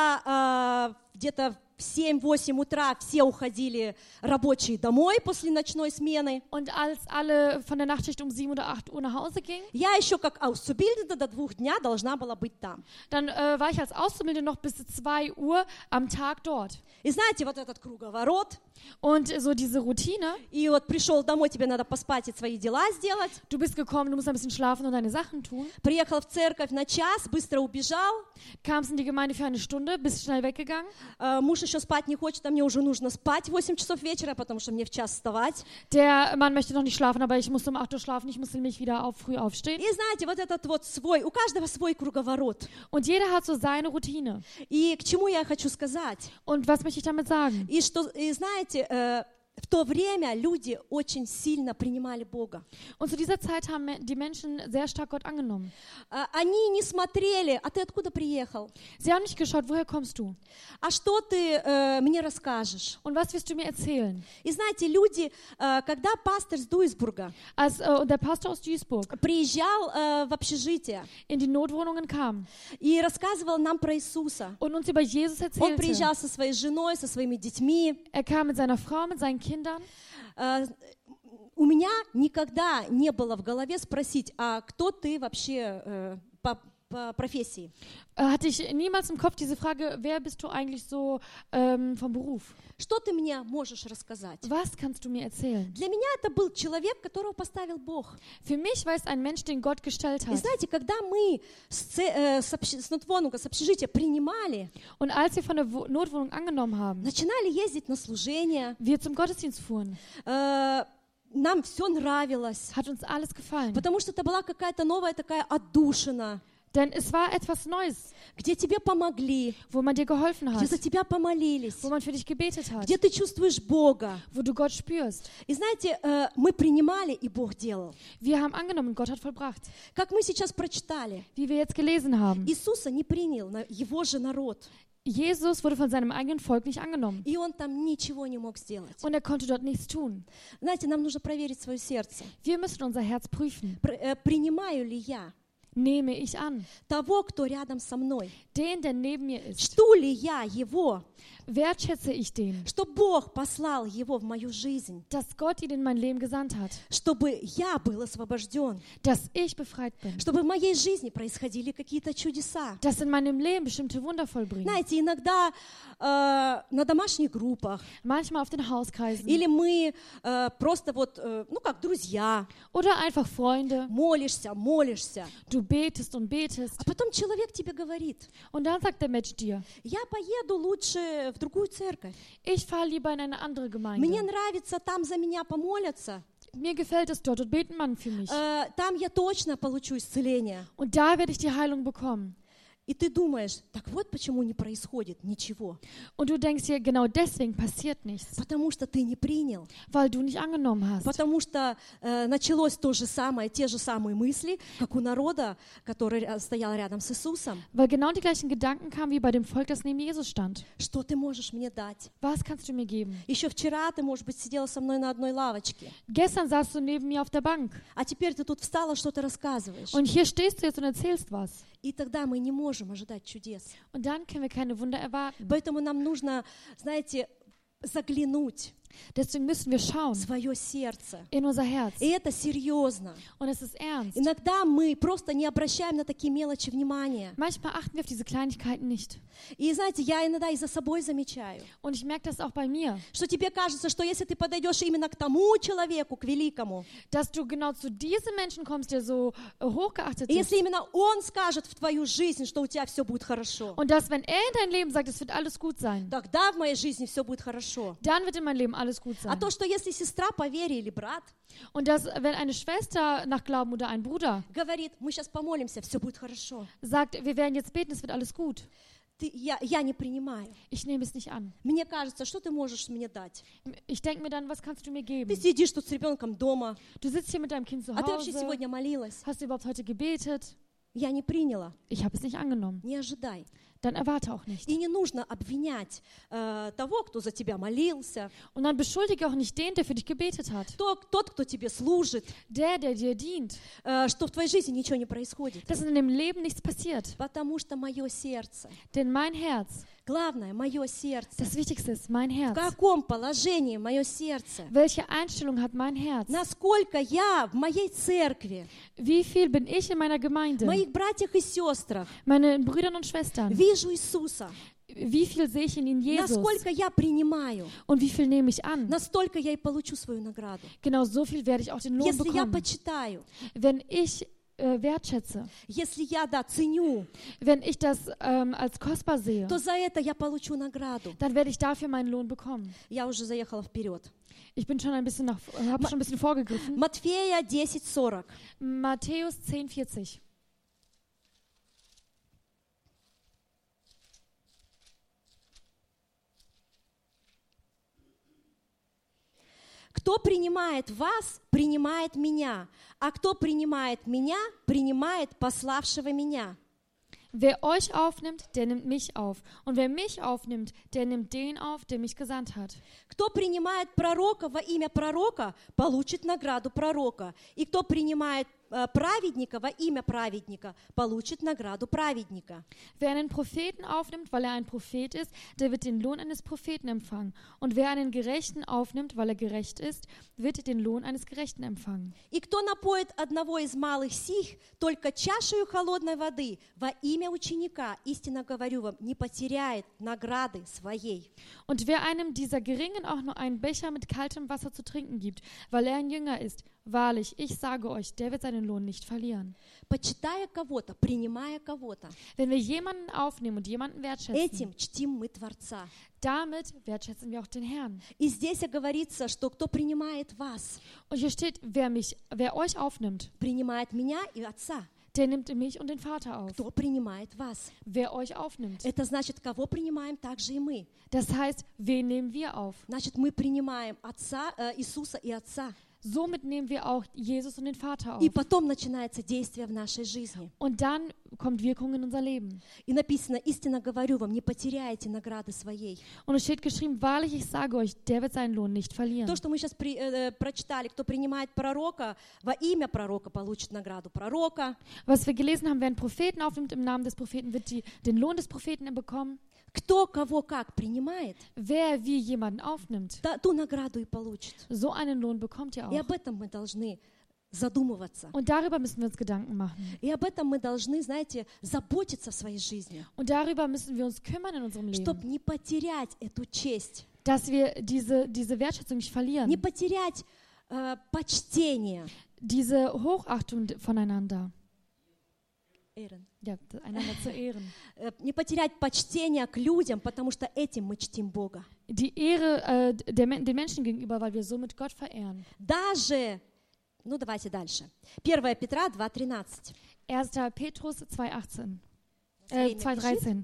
Speaker 1: когда э, где-то в семь-восемь утра все уходили рабочие домой после ночной смены,
Speaker 2: Und als alle von der Nachtschicht um sieben oder acht Uhr nach Hause gingen,
Speaker 1: я еще как Auszubildende до двух дня должна была быть там.
Speaker 2: dann äh, war ich als Auszubildende noch bis zwei Uhr am Tag dort.
Speaker 1: И знаете, вот этот круговорот,
Speaker 2: Und so diese Routine,
Speaker 1: и вот пришел домой, тебе надо поспать и свои дела сделать,
Speaker 2: du bist gekommen, du musst ein bisschen schlafen und deine Sachen tun,
Speaker 1: приехал в церковь на час, быстро убежал,
Speaker 2: kamst in die Gemeinde für eine Stunde, bist schnell weggegangen.
Speaker 1: э, муж еще спать не хочет, а мне уже нужно спать в восемь часов вечера, потому что мне в час вставать.
Speaker 2: Der Mann möchte noch nicht schlafen, aber ich musste um acht Uhr schlafen, ich musste nämlich wieder auf, früh aufstehen.
Speaker 1: И знаете, вот этот вот свой, у каждого свой круговорот.
Speaker 2: Und jeder hat so seine Routine.
Speaker 1: И к чему я хочу сказать?
Speaker 2: Und was möchte ich damit sagen?
Speaker 1: И что, и знаете, э, в то время люди очень сильно принимали Бога.
Speaker 2: Und zu dieser Zeit haben die Menschen sehr stark Gott angenommen.
Speaker 1: А, Они не смотрели, а ты откуда приехал?
Speaker 2: Sie haben nicht geschaut, woher kommst du?
Speaker 1: А что ты э, мне расскажешь?
Speaker 2: Und was wirst du mir erzählen?
Speaker 1: И знаете, люди, э, когда пастор с Дуйсбурга
Speaker 2: Als äh, der Pastor aus Duisburg
Speaker 1: приезжал э, в общежитие
Speaker 2: in die Notwohnungen kam
Speaker 1: и рассказывал нам про Иисуса,
Speaker 2: und uns über Jesus
Speaker 1: он
Speaker 2: erzählte,
Speaker 1: приезжал со своей женой, со своими детьми.
Speaker 2: er kam mit seiner Frau, mit seinen Kindern.
Speaker 1: Э, У меня никогда не было в голове спросить, а кто ты вообще э, по, по профессии?
Speaker 2: Äh, hatte ich niemals im Kopf diese Frage, wer bist du eigentlich so ähm, vom Beruf?
Speaker 1: Что ты мне можешь рассказать?
Speaker 2: Was kannst du mir erzählen?
Speaker 1: Для меня это был человек, которого поставил Бог.
Speaker 2: Für mich war es ein Mensch, den Gott gestellt
Speaker 1: И
Speaker 2: hat.
Speaker 1: знаете, когда мы с, це- э, с, общ- с Нотвонуга, с общежития принимали,
Speaker 2: Und als wir von der Wo- Notwohnung angenommen haben,
Speaker 1: начинали ездить на служение,
Speaker 2: wir zum Gottesdienst fuhren,
Speaker 1: э, нам все нравилось,
Speaker 2: hat uns alles gefallen.
Speaker 1: потому что это была какая-то новая такая отдушина,
Speaker 2: Denn es war etwas Neues,
Speaker 1: где тебе помогли,
Speaker 2: wo man dir geholfen
Speaker 1: где
Speaker 2: hat,
Speaker 1: за тебя помолились,
Speaker 2: wo man für dich gebetet hat,
Speaker 1: где ты чувствуешь Бога.
Speaker 2: wo du Gott spürst.
Speaker 1: И знаете, э, мы принимали, и Бог делал.
Speaker 2: Wir haben angenommen und Gott hat vollbracht.
Speaker 1: Как мы сейчас прочитали,
Speaker 2: Wie wir jetzt gelesen haben,
Speaker 1: Иисуса не принял на- его же народ,
Speaker 2: Jesus wurde von seinem eigenen Volk nicht angenommen.
Speaker 1: и он там ничего не мог сделать.
Speaker 2: Und er konnte dort nichts tun.
Speaker 1: Знаете, нам нужно проверить свое сердце.
Speaker 2: Wir müssen unser Herz prüfen.
Speaker 1: Пр- э, Принимаю ли я
Speaker 2: Nehme ich an,
Speaker 1: того, кто рядом со мной?
Speaker 2: den, der neben mir ist?
Speaker 1: Жду ли я его,
Speaker 2: Wertschätze ich den,
Speaker 1: что Бог послал его в мою жизнь,
Speaker 2: dass Gott ihn in mein Leben gesandt hat,
Speaker 1: чтобы я был освобожден,
Speaker 2: dass ich befreit bin,
Speaker 1: чтобы в моей жизни происходили какие-то чудеса?
Speaker 2: dass in meinem Leben bestimmte Wunder vollbringen?
Speaker 1: Знаете, иногда э, на домашних группах,
Speaker 2: Manchmal auf den Hauskreisen
Speaker 1: или мы э, просто вот, э, ну как друзья,
Speaker 2: oder einfach Freunde.
Speaker 1: молишься, молишься,
Speaker 2: Du betest und betest
Speaker 1: а потом человек тебе говорит,
Speaker 2: und dann sagt der Mensch dir,
Speaker 1: я поеду лучше в другую церковь,
Speaker 2: ich fahre lieber in eine andere
Speaker 1: мне
Speaker 2: Gemeinde.
Speaker 1: нравится, там за меня помолятся,
Speaker 2: Mir gefällt es dort und beten man für mich.
Speaker 1: э, там я точно получу исцеление.
Speaker 2: Und da werde ich die Heilung bekommen.
Speaker 1: И ты думаешь, так вот почему не происходит ничего,
Speaker 2: Und du denkst dir, genau deswegen passiert nichts,
Speaker 1: потому что ты не принял,
Speaker 2: weil du nicht angenommen hast.
Speaker 1: потому что э, началось то же самое, те же самые мысли, как у народа, который ря- стоял рядом с Иисусом.
Speaker 2: Weil genau die gleichen Gedanken kamen wie bei dem Volk, das neben Jesus stand.
Speaker 1: Что ты можешь мне дать?
Speaker 2: Was kannst du mir geben?
Speaker 1: Еще вчера ты, может быть, сидела со мной на одной лавочке,
Speaker 2: Gestern saßt du neben mir auf der Bank
Speaker 1: а теперь ты тут встала, что-то рассказываешь.
Speaker 2: und hier stehst du jetzt und erzählst was.
Speaker 1: И тогда мы не можем ожидать чудес.
Speaker 2: Und dann können wir keine Wunder erwarten.
Speaker 1: Поэтому нам нужно, знаете, заглянуть
Speaker 2: Deswegen müssen wir
Speaker 1: в
Speaker 2: schauen
Speaker 1: свое сердце.
Speaker 2: in unser Herz.
Speaker 1: И это серьезно.
Speaker 2: Und es ist ernst.
Speaker 1: Иногда мы просто не обращаем на такие мелочи внимания.
Speaker 2: Manchmal achten wir auf diese Kleinigkeiten nicht.
Speaker 1: И знаете, я иногда и за собой замечаю,
Speaker 2: Und ich merke das auch bei mir,
Speaker 1: что тебе кажется, что если ты подойдешь именно к тому человеку, к великому,
Speaker 2: dass du genau zu diesem Menschen kommst, der so äh, hochgeachtet
Speaker 1: и
Speaker 2: ist.
Speaker 1: если именно он скажет в твою жизнь, что у тебя все будет хорошо,
Speaker 2: Und dass, wenn er in dein Leben sagt, es wird alles gut sein,
Speaker 1: тогда в моей жизни все будет хорошо.
Speaker 2: dann wird in meinem Leben alles gut
Speaker 1: А
Speaker 2: sein.
Speaker 1: то, что если сестра по вере или брат
Speaker 2: Und dass, wenn eine Schwester nach Glauben oder ein Bruder
Speaker 1: говорит, мы сейчас помолимся, все будет хорошо,
Speaker 2: sagt, wir werden jetzt beten, es wird alles gut,
Speaker 1: ты, я, я не принимаю.
Speaker 2: ich nehme es nicht an.
Speaker 1: Мне кажется, что ты можешь мне дать?
Speaker 2: Ich denke mir dann, was kannst du mir
Speaker 1: Ты
Speaker 2: geben?
Speaker 1: сидишь тут с ребенком дома,
Speaker 2: Du sitzt hier mit deinem Kind zu
Speaker 1: а ты вообще
Speaker 2: Hause,
Speaker 1: сегодня молилась.
Speaker 2: hast du überhaupt heute gebetet?
Speaker 1: Я не приняла.
Speaker 2: Ich habe es nicht angenommen.
Speaker 1: Не ожидай.
Speaker 2: Dann erwarte auch nicht.
Speaker 1: И не нужно обвинять э, того, кто за тебя молился,
Speaker 2: Und dann beschuldige auch nicht den, der für dich gebetet hat.
Speaker 1: то, тот, кто тебе служит,
Speaker 2: Der, der dir dient,
Speaker 1: э, что в твоей жизни ничего не происходит.
Speaker 2: dass in dem Leben nichts passiert.
Speaker 1: Потому что мое сердце,
Speaker 2: Denn mein Herz,
Speaker 1: главное, мое сердце.
Speaker 2: das Wichtigste ist mein
Speaker 1: В
Speaker 2: Herz.
Speaker 1: каком положении мое сердце?
Speaker 2: Welche Einstellung hat mein Herz?
Speaker 1: Насколько я в моей церкви,
Speaker 2: Wie viel bin ich in meiner
Speaker 1: в
Speaker 2: Gemeinde,
Speaker 1: моих братьях и сестрах,
Speaker 2: meinen Brüdern und Schwestern?
Speaker 1: вижу Иисуса,
Speaker 2: Wie viel sehe ich in ihnen Jesus?
Speaker 1: насколько я принимаю,
Speaker 2: Und wie viel nehme ich an?
Speaker 1: настолько я и получу свою награду.
Speaker 2: Genau so viel werde ich auch den Lohn
Speaker 1: Если я
Speaker 2: bekommen.
Speaker 1: почитаю,
Speaker 2: Wenn ich äh, wertschätze,
Speaker 1: если я, да, ценю,
Speaker 2: wenn ich das ähm, als kostbar sehe,
Speaker 1: то за это я получу награду.
Speaker 2: dann werde ich dafür meinen Lohn bekommen.
Speaker 1: Я уже заехала вперед.
Speaker 2: Ich bin schon ein bisschen nach, habe schon ein bisschen vorgegriffen.
Speaker 1: Матфея десять сорок.
Speaker 2: Matthäus zehn vierzig.
Speaker 1: кто принимает вас, принимает меня, а кто принимает меня, принимает пославшего меня.
Speaker 2: Wer euch aufnimmt, der nimmt mich auf. Und wer mich aufnimmt, der nimmt den auf, der mich gesandt hat.
Speaker 1: Кто принимает пророка во имя пророка, получит награду пророка. И кто принимает э, праведника во имя праведника, получит награду праведника.
Speaker 2: Wer einen Propheten aufnimmt, weil er ein Prophet ist, der wird den Lohn eines Propheten empfangen. Und wer einen Gerechten aufnimmt, weil er gerecht ist, wird den Lohn eines Gerechten empfangen.
Speaker 1: И кто напоит одного из малых сих только чашею холодной воды во имя ученика, истинно говорю вам, не потеряет награды своей.
Speaker 2: Und wer einem dieser Geringen auch nur einen Becher mit kaltem Wasser zu trinken gibt, weil er ein Jünger ist, wahrlich, ich sage euch, der wird seinen Lohn nicht verlieren.
Speaker 1: Почитая кого-то, принимая кого-то,
Speaker 2: Wenn wir jemanden aufnehmen und jemanden wertschätzen,
Speaker 1: этим чтим мы Творца.
Speaker 2: damit wertschätzen wir auch den Herrn.
Speaker 1: И здесь говорится, что кто принимает вас,
Speaker 2: Und hier steht, wer mich, wer euch aufnimmt,
Speaker 1: принимает меня и Отца.
Speaker 2: der nimmt mich und den Vater auf.
Speaker 1: Кто принимает вас?
Speaker 2: Wer euch aufnimmt.
Speaker 1: Это значит, кого принимаем, так же и мы.
Speaker 2: Das heißt, wen nehmen wir auf?
Speaker 1: Значит, мы принимаем Отца, э, Иисуса и Отца.
Speaker 2: Somit nehmen wir auch Jesus und den Vater auf.
Speaker 1: И потом начинается действие в нашей жизни.
Speaker 2: Und dann kommt Wirkung in unser Leben.
Speaker 1: И написано, истинно говорю вам, не потеряйте награды своей.
Speaker 2: Und es steht geschrieben, wahrlich, ich sage euch, der wird seinen Lohn nicht verlieren.
Speaker 1: То, что мы сейчас при, э, прочитали, кто принимает пророка, во имя пророка получит награду пророка.
Speaker 2: Was wir gelesen haben, wer einen Propheten aufnimmt im Namen des Propheten, wird die, den Lohn des Propheten bekommen.
Speaker 1: Кто кого как принимает,
Speaker 2: Wer wie jemanden aufnimmt,
Speaker 1: та- ту награду и получит.
Speaker 2: so einen Lohn bekommt ihr
Speaker 1: И
Speaker 2: auch.
Speaker 1: об этом мы должны задумываться.
Speaker 2: Und darüber müssen wir uns Gedanken machen.
Speaker 1: И об этом мы должны, знаете, заботиться в своей жизни,
Speaker 2: Und darüber müssen wir uns kümmern in unserem
Speaker 1: чтобы
Speaker 2: Leben,
Speaker 1: не потерять эту честь,
Speaker 2: dass wir diese, diese Wertschätzung nicht
Speaker 1: не
Speaker 2: verlieren,
Speaker 1: потерять э, почтение.
Speaker 2: diese Hochachtung voneinander,
Speaker 1: Эрен.
Speaker 2: ja, einander zu ehren.
Speaker 1: Э, Не потерять почтение к людям, потому что этим мы чтим Бога.
Speaker 2: Die Ehre äh, der, Men- den Menschen gegenüber, weil wir somit Gott verehren.
Speaker 1: Даже, ну давайте дальше. первое Петра два тринадцать.
Speaker 2: erster Petrus zwei achtzehn,
Speaker 1: Время
Speaker 2: äh, zwei
Speaker 1: бежит.
Speaker 2: dreizehn.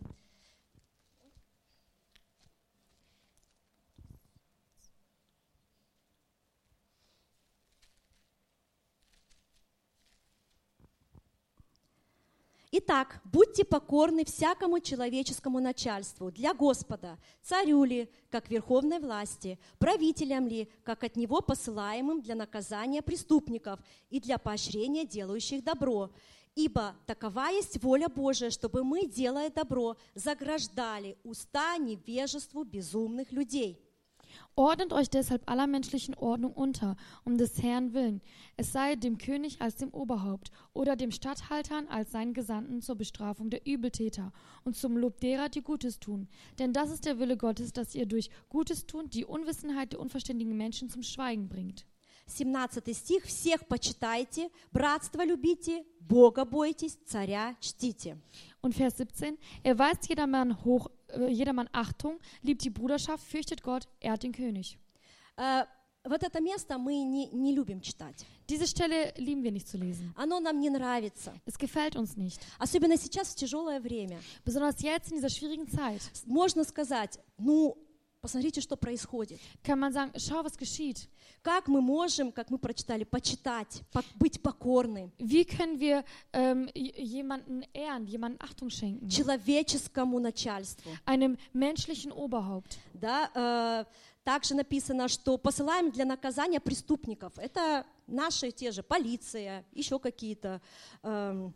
Speaker 1: Итак, будьте покорны всякому человеческому начальству для Господа, царю ли, как верховной власти, правителям ли, как от него посылаемым для наказания преступников и для поощрения делающих добро. Ибо такова есть воля Божия, чтобы мы, делая добро, заграждали уста невежеству безумных людей.
Speaker 2: Ordnet euch deshalb aller menschlichen Ordnung unter, um des Herrn willen, es sei dem König als dem Oberhaupt oder dem Statthaltern als seinen Gesandten zur Bestrafung der Übeltäter und zum Lob derer, die Gutes tun. Denn das ist der Wille Gottes, dass ihr durch Gutes tun die Unwissenheit der unverständigen Menschen zum Schweigen bringt.
Speaker 1: семнадцатый стих. «Всех почитайте, братство любите, Бога бойтесь, царя чтите».
Speaker 2: Und Vers siebzehn, er weist jedermann hoch, äh, jedermann Achtung, liebt die Bruderschaft, fürchtet Gott, ehrt den König.
Speaker 1: Э, Вот это место мы не, не любим читать.
Speaker 2: Diese Stelle lieben wir nicht zu lesen.
Speaker 1: Оно нам не нравится.
Speaker 2: Es gefällt uns nicht.
Speaker 1: Особенно сейчас, в тяжелое время.
Speaker 2: Besonders jetzt in dieser schwierigen Zeit
Speaker 1: Можно сказать, ну, посмотрите, что происходит.
Speaker 2: kann man sagen, schau, was geschieht.
Speaker 1: Как мы можем, как мы прочитали, почитать, по- быть покорны
Speaker 2: Wie können wir ähm, j- jemanden ehren, jemanden Achtung schenken?
Speaker 1: человеческому начальству?
Speaker 2: Einem menschlichen Oberhaupt.
Speaker 1: Да, э, также написано, что посылаем для наказания преступников. Это наши те же полиция, еще какие-то эм,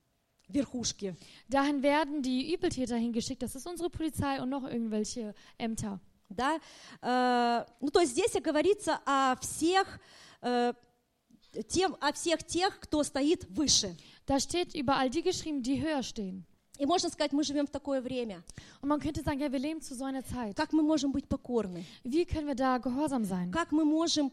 Speaker 1: верхушки.
Speaker 2: Dahin werden die Übeltäter hingeschickt. Das ist unsere Polizei und noch irgendwelche Ämter.
Speaker 1: Да? Э, ну, то есть здесь говорится о всех, э, тем, о всех тех, кто стоит выше.
Speaker 2: Da steht über all die geschrieben, die höher stehen.
Speaker 1: И можно сказать, мы живем в такое время.
Speaker 2: Und man könnte sagen, ja, wir leben zu so einer Zeit.
Speaker 1: Как мы можем быть покорны?
Speaker 2: Wie können wir da gehorsam sein?
Speaker 1: Как мы можем,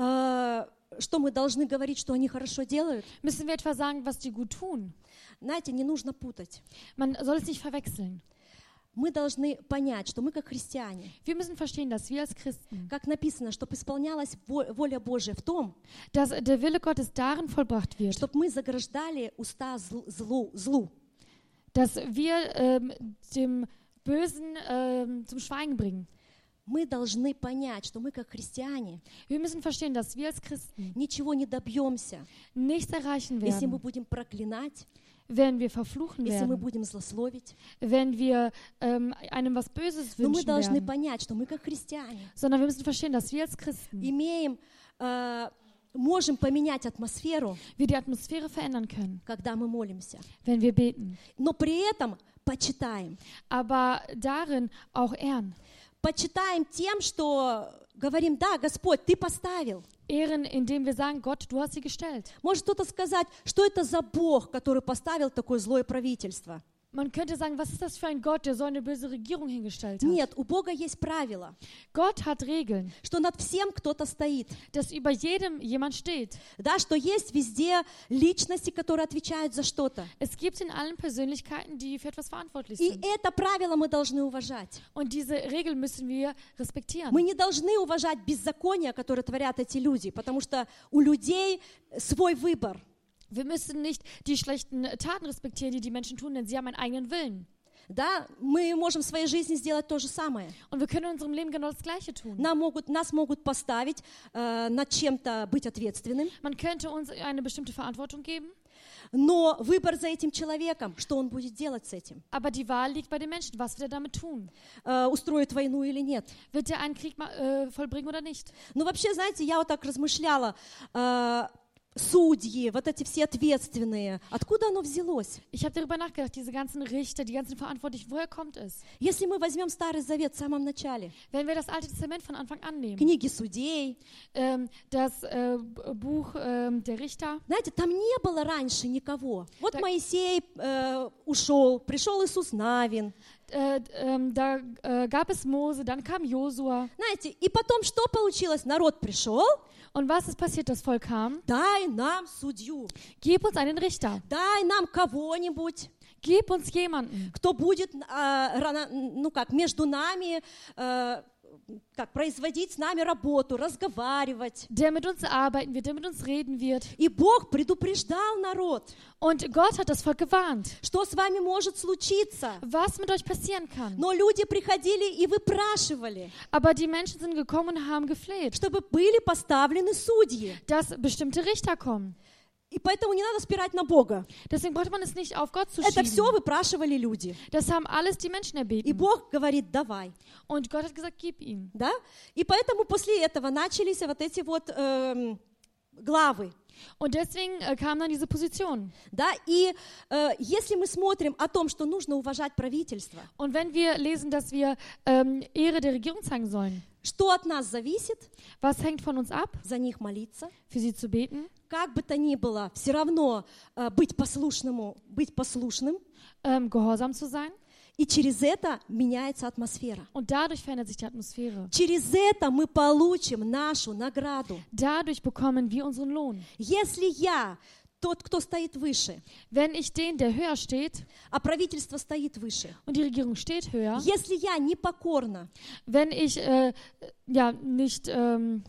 Speaker 1: э, что мы должны говорить, что они хорошо делают?
Speaker 2: Müssen wir etwa sagen, was die gut tun?
Speaker 1: Знаете, не нужно путать.
Speaker 2: Man soll es nicht verwechseln.
Speaker 1: Мы должны понять, что мы как христиане,
Speaker 2: Wir müssen verstehen, dass wir als Christen,
Speaker 1: как написано, чтобы исполнялась во- воля Божия в том,
Speaker 2: dass der Wille Gottes darin vollbracht wird,
Speaker 1: чтобы мы заграждали уста зл- злу, злу,
Speaker 2: dass wir ähm, dem Bösen ähm, zum Schweigen bringen.
Speaker 1: Мы должны понять, что мы как христиане
Speaker 2: Wir müssen verstehen, dass wir als Christen
Speaker 1: ничего не добьемся,
Speaker 2: nichts erreichen
Speaker 1: если мы
Speaker 2: werden,
Speaker 1: будем проклинать,
Speaker 2: wenn wir verfluchen
Speaker 1: если мы
Speaker 2: werden,
Speaker 1: будем zloсловить.
Speaker 2: wenn wir ähm, einem was Böses
Speaker 1: Но мы
Speaker 2: wünschen
Speaker 1: должны
Speaker 2: werden,
Speaker 1: понять, что мы как христиане
Speaker 2: sondern wir müssen verstehen, dass wir als Christen,
Speaker 1: имеем, э, можем поменять атмосферу,
Speaker 2: wir die Atmosphäre verändern können,
Speaker 1: когда мы молимся.
Speaker 2: wenn wir beten,
Speaker 1: Но при этом почитаем.
Speaker 2: aber darin auch ehren.
Speaker 1: Почитаем тем, что говорим, да, Господь, Ты поставил.
Speaker 2: Ehren, indem wir sagen, Gott, du hast sie gestellt.
Speaker 1: Может кто-то сказать, что это за Бог, который поставил такое злое правительство?
Speaker 2: Man könnte sagen, was ist das für ein Gott, der so eine böse Regierung hingestellt hat?
Speaker 1: Нет, у Бога есть правило,
Speaker 2: Gott hat Regeln,
Speaker 1: что над всем кто-то стоит.
Speaker 2: dass über jedem jemand steht.
Speaker 1: Да, что есть везде личности, которые отвечают за что-то.
Speaker 2: Es gibt in allen Persönlichkeiten, die für etwas verantwortlich
Speaker 1: И
Speaker 2: sind.
Speaker 1: это правило мы должны уважать.
Speaker 2: Und diese Regel müssen wir respektieren.
Speaker 1: Мы не должны уважать беззаконие, которое творят эти люди, потому что у людей свой выбор.
Speaker 2: Wir müssen nicht die schlechten Taten respektieren, die die Menschen tun, denn sie haben einen eigenen Willen.
Speaker 1: Да, мы можем в своей жизни сделать то же самое.
Speaker 2: Und wir können in unserem Leben genau das Gleiche tun.
Speaker 1: Нам могут, нас могут поставить э, над чем-то быть ответственным,
Speaker 2: Man könnte uns eine bestimmte Verantwortung geben,
Speaker 1: но выбор за этим человеком, что он будет делать с этим,
Speaker 2: aber die Wahl liegt bei den Menschen. Was wird er damit tun?
Speaker 1: э, устроит войну или нет.
Speaker 2: Wird er einen Krieg ma- äh, vollbringen oder nicht?
Speaker 1: Ну вообще, знаете, я вот так размышляла, э, судьи, вот эти все ответственные, откуда оно взялось?
Speaker 2: Ich habe darüber nachgedacht, diese ganzen Richter, die ganzen Verantwortlichen, woher kommt es?
Speaker 1: Если мы возьмем Старый Завет в самом начале,
Speaker 2: Wenn wir das Alte Testament von Anfang an nehmen,
Speaker 1: книги судей,
Speaker 2: ähm, das äh, B- Buch ähm, der Richter,
Speaker 1: знаете, там не было раньше никого. Вот
Speaker 2: Так.
Speaker 1: Моисей э, ушел, пришел Иисус Навин.
Speaker 2: äh, ähm, da äh, gab es Mose, dann kam Josua.
Speaker 1: Знаете, и потом что получилось? Народ пришел,
Speaker 2: Und was ist passiert? Das Volk kam.
Speaker 1: дай нам судью,
Speaker 2: Gib uns einen Richter.
Speaker 1: дай нам кого-нибудь,
Speaker 2: Gib uns jemanden,
Speaker 1: кто будет, э, рано- ну как, между нами, э, как, производить с нами работу, разговаривать.
Speaker 2: der mit uns arbeiten wird, der mit uns reden wird.
Speaker 1: И Бог предупреждал народ,
Speaker 2: Und Gott hat das Volk gewarnt,
Speaker 1: что с вами может случиться.
Speaker 2: was mit euch passieren kann.
Speaker 1: Но люди приходили и выпрашивали,
Speaker 2: Aber die Menschen sind gekommen und haben gefleht,
Speaker 1: чтобы были поставлены судьи.
Speaker 2: dass bestimmte Richter kommen.
Speaker 1: И поэтому не надо спирать на Бога.
Speaker 2: Deswegen braucht man es nicht auf Gott zu
Speaker 1: Это все
Speaker 2: schieben.
Speaker 1: выпрашивали люди.
Speaker 2: Das haben alles die Menschen
Speaker 1: И
Speaker 2: erbeten.
Speaker 1: Бог говорит, давай.
Speaker 2: Und Gott hat gesagt, gib ihm.
Speaker 1: Да? И поэтому после этого начались вот эти вот эм, главы.
Speaker 2: Und deswegen äh, kam dann diese Position.
Speaker 1: Да? И э, если мы смотрим о том, что нужно уважать правительство,
Speaker 2: Und wenn wir lesen, dass wir ähm, Ehre der Regierung zeigen sollen,
Speaker 1: что от нас зависит,
Speaker 2: was hängt von uns ab,
Speaker 1: за них молиться,
Speaker 2: für sie zu beten,
Speaker 1: как бы то ни было, все равно э, быть послушному, быть послушным,
Speaker 2: ähm, gehorsam zu sein.
Speaker 1: и через это меняется атмосфера.
Speaker 2: Und dadurch verändert sich die Atmosphäre.
Speaker 1: Через это мы получим нашу награду.
Speaker 2: Dadurch bekommen wir unseren Lohn.
Speaker 1: Если я тот, кто стоит выше,
Speaker 2: Wenn ich den, der höher steht,
Speaker 1: а правительство стоит выше,
Speaker 2: und die Regierung steht höher,
Speaker 1: если я непокорна,
Speaker 2: wenn ich äh, ja, nicht, ähm,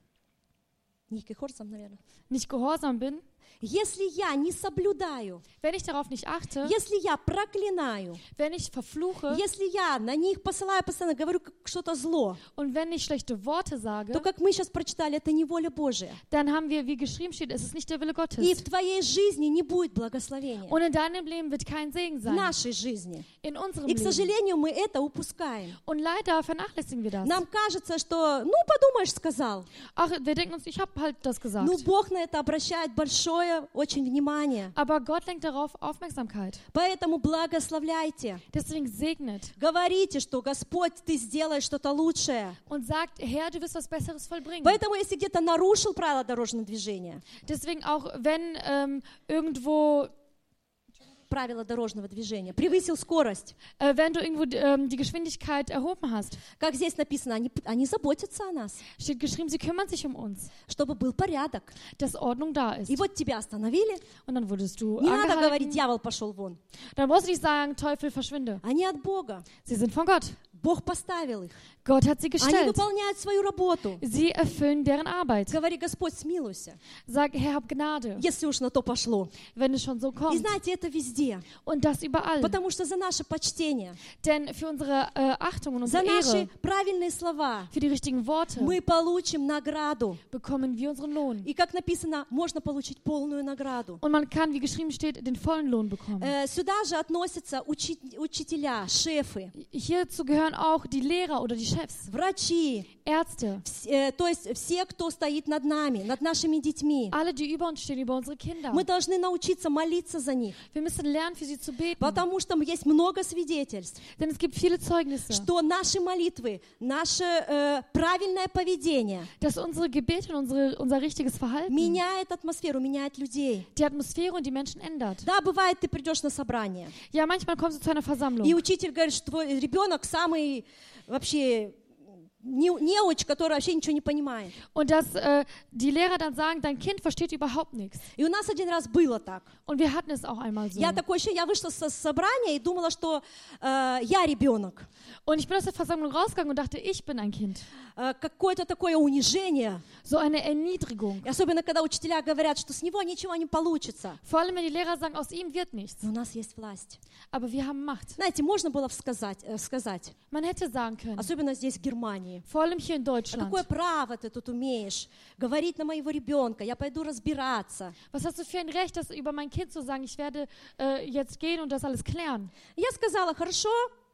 Speaker 1: не кихорсом, наверное,
Speaker 2: nicht gehorsam bin,
Speaker 1: если я не соблюдаю,
Speaker 2: wenn ich darauf nicht achte,
Speaker 1: если я проклинаю,
Speaker 2: wenn ich verfluche
Speaker 1: если я на них посылаю постоянно, говорю как что-то зло,
Speaker 2: und wenn ich schlechte Worte sage,
Speaker 1: то, как мы сейчас прочитали, это не воля Божия.
Speaker 2: dann haben wir, wie geschrieben steht, es ist nicht der Wille
Speaker 1: И
Speaker 2: Gottes.
Speaker 1: в твоей жизни не будет благословения.
Speaker 2: Und in deinem Leben wird kein Segen
Speaker 1: В
Speaker 2: sein.
Speaker 1: нашей жизни.
Speaker 2: In unserem
Speaker 1: И, к
Speaker 2: Leben.
Speaker 1: сожалению, мы это упускаем.
Speaker 2: Und leider vernachlässigen wir das.
Speaker 1: Нам кажется, что, ну, подумаешь, сказал.
Speaker 2: Ach, wir denken uns, ich habe halt das gesagt.
Speaker 1: Ну, Бог на это обращает большое очень внимание.
Speaker 2: Aber Gott lenkt darauf Aufmerksamkeit.
Speaker 1: Поэтому благословляйте.
Speaker 2: Deswegen segnet
Speaker 1: Говорите, что Господь, Ты сделаешь что-то лучшее.
Speaker 2: und sagt, Herr, du wirst was Besseres vollbringen.
Speaker 1: Поэтому, если где-то нарушил правила дорожного движения,
Speaker 2: Deswegen auch, wenn ähm, irgendwo,
Speaker 1: правила дорожного движения, превысил скорость,
Speaker 2: äh, wenn du irgendwo ähm, die Geschwindigkeit erhoben hast,
Speaker 1: как здесь написано, они, они заботятся о нас,
Speaker 2: steht geschrieben, sie kümmern sich um uns,
Speaker 1: чтобы был порядок.
Speaker 2: dass Ordnung da ist.
Speaker 1: И вот тебя остановили,
Speaker 2: Und dann wurdest du
Speaker 1: не надо говорить,
Speaker 2: angehalten.
Speaker 1: дьявол пошел вон.
Speaker 2: Dann brauchst du nicht sagen, Teufel, verschwinde.
Speaker 1: Они от Бога.
Speaker 2: Sie sind von Gott.
Speaker 1: Bог поставил их.
Speaker 2: Gott hat sie
Speaker 1: Они
Speaker 2: gestellt.
Speaker 1: выполняют свою работу.
Speaker 2: Sie erfüllen deren Arbeit.
Speaker 1: Говори, Господь, смилуйся,
Speaker 2: Sag, Herr, hab Gnade,
Speaker 1: если уж на то пошло.
Speaker 2: wenn es schon so
Speaker 1: И
Speaker 2: kommt.
Speaker 1: знаете, это везде везде.
Speaker 2: Und das überall.
Speaker 1: Потому что за наше почтение,
Speaker 2: Denn für unsere äh, Achtung und
Speaker 1: за
Speaker 2: unsere
Speaker 1: наши
Speaker 2: Ehre,
Speaker 1: правильные слова
Speaker 2: für die richtigen Worte,
Speaker 1: мы получим награду.
Speaker 2: bekommen wir unseren Lohn.
Speaker 1: И как написано, можно получить полную награду.
Speaker 2: Und man kann, wie geschrieben steht, den vollen Lohn bekommen.
Speaker 1: Э, Сюда же относятся учи- учителя, шефы,
Speaker 2: Hierzu gehören auch die Lehrer oder die Chefs,
Speaker 1: врачи,
Speaker 2: Ärzte,
Speaker 1: вс- э, то есть все, кто стоит над нами, над нашими детьми.
Speaker 2: alle, die über uns stehen, über unsere Kinder.
Speaker 1: Мы должны научиться молиться за них,
Speaker 2: Wir müssen lernen, für sie zu beten.
Speaker 1: потому что есть много свидетельств,
Speaker 2: Denn es gibt viele Zeugnisse,
Speaker 1: что наши молитвы, наше э, правильное поведение
Speaker 2: dass unsere Gebete und unsere, unser richtiges Verhalten
Speaker 1: меняет атмосферу, меняет людей.
Speaker 2: die Atmosphäre und die Menschen ändert.
Speaker 1: Да, бывает, ты придешь на собрание,
Speaker 2: Ja, manchmal kommst du zu einer Versammlung
Speaker 1: и учитель говорит, что твой ребенок самый вообще не- неуч, который вообще ничего не понимает.
Speaker 2: und dass äh, die Lehrer dann sagen, dein Kind versteht überhaupt nichts.
Speaker 1: И у нас один раз было так.
Speaker 2: Und wir hatten es auch einmal so.
Speaker 1: Я такое ощущение, я вышла со собрания и думала, что э, я ребенок.
Speaker 2: Und ich bin aus der Versammlung rausgegangen und dachte, ich bin ein Kind.
Speaker 1: Э, какое-то такое унижение.
Speaker 2: So eine Erniedrigung.
Speaker 1: И особенно, когда учителя говорят, что с него ничего не получится.
Speaker 2: Vor allem, wenn die Lehrer sagen, aus ihm wird nichts.
Speaker 1: Но у нас есть власть.
Speaker 2: Aber wir haben Macht.
Speaker 1: Знаете, можно было сказать, э, сказать,
Speaker 2: Man hätte sagen können,
Speaker 1: особенно здесь, в Германии,
Speaker 2: vor allem hier in
Speaker 1: а
Speaker 2: Deutschland,
Speaker 1: какое право ты тут умеешь говорить на моего ребенка, я пойду разбираться.
Speaker 2: was hast du für ein Recht, das über mein Kind zu sagen, ich werde äh, jetzt gehen und das alles klären.
Speaker 1: Я сказала, хорошо,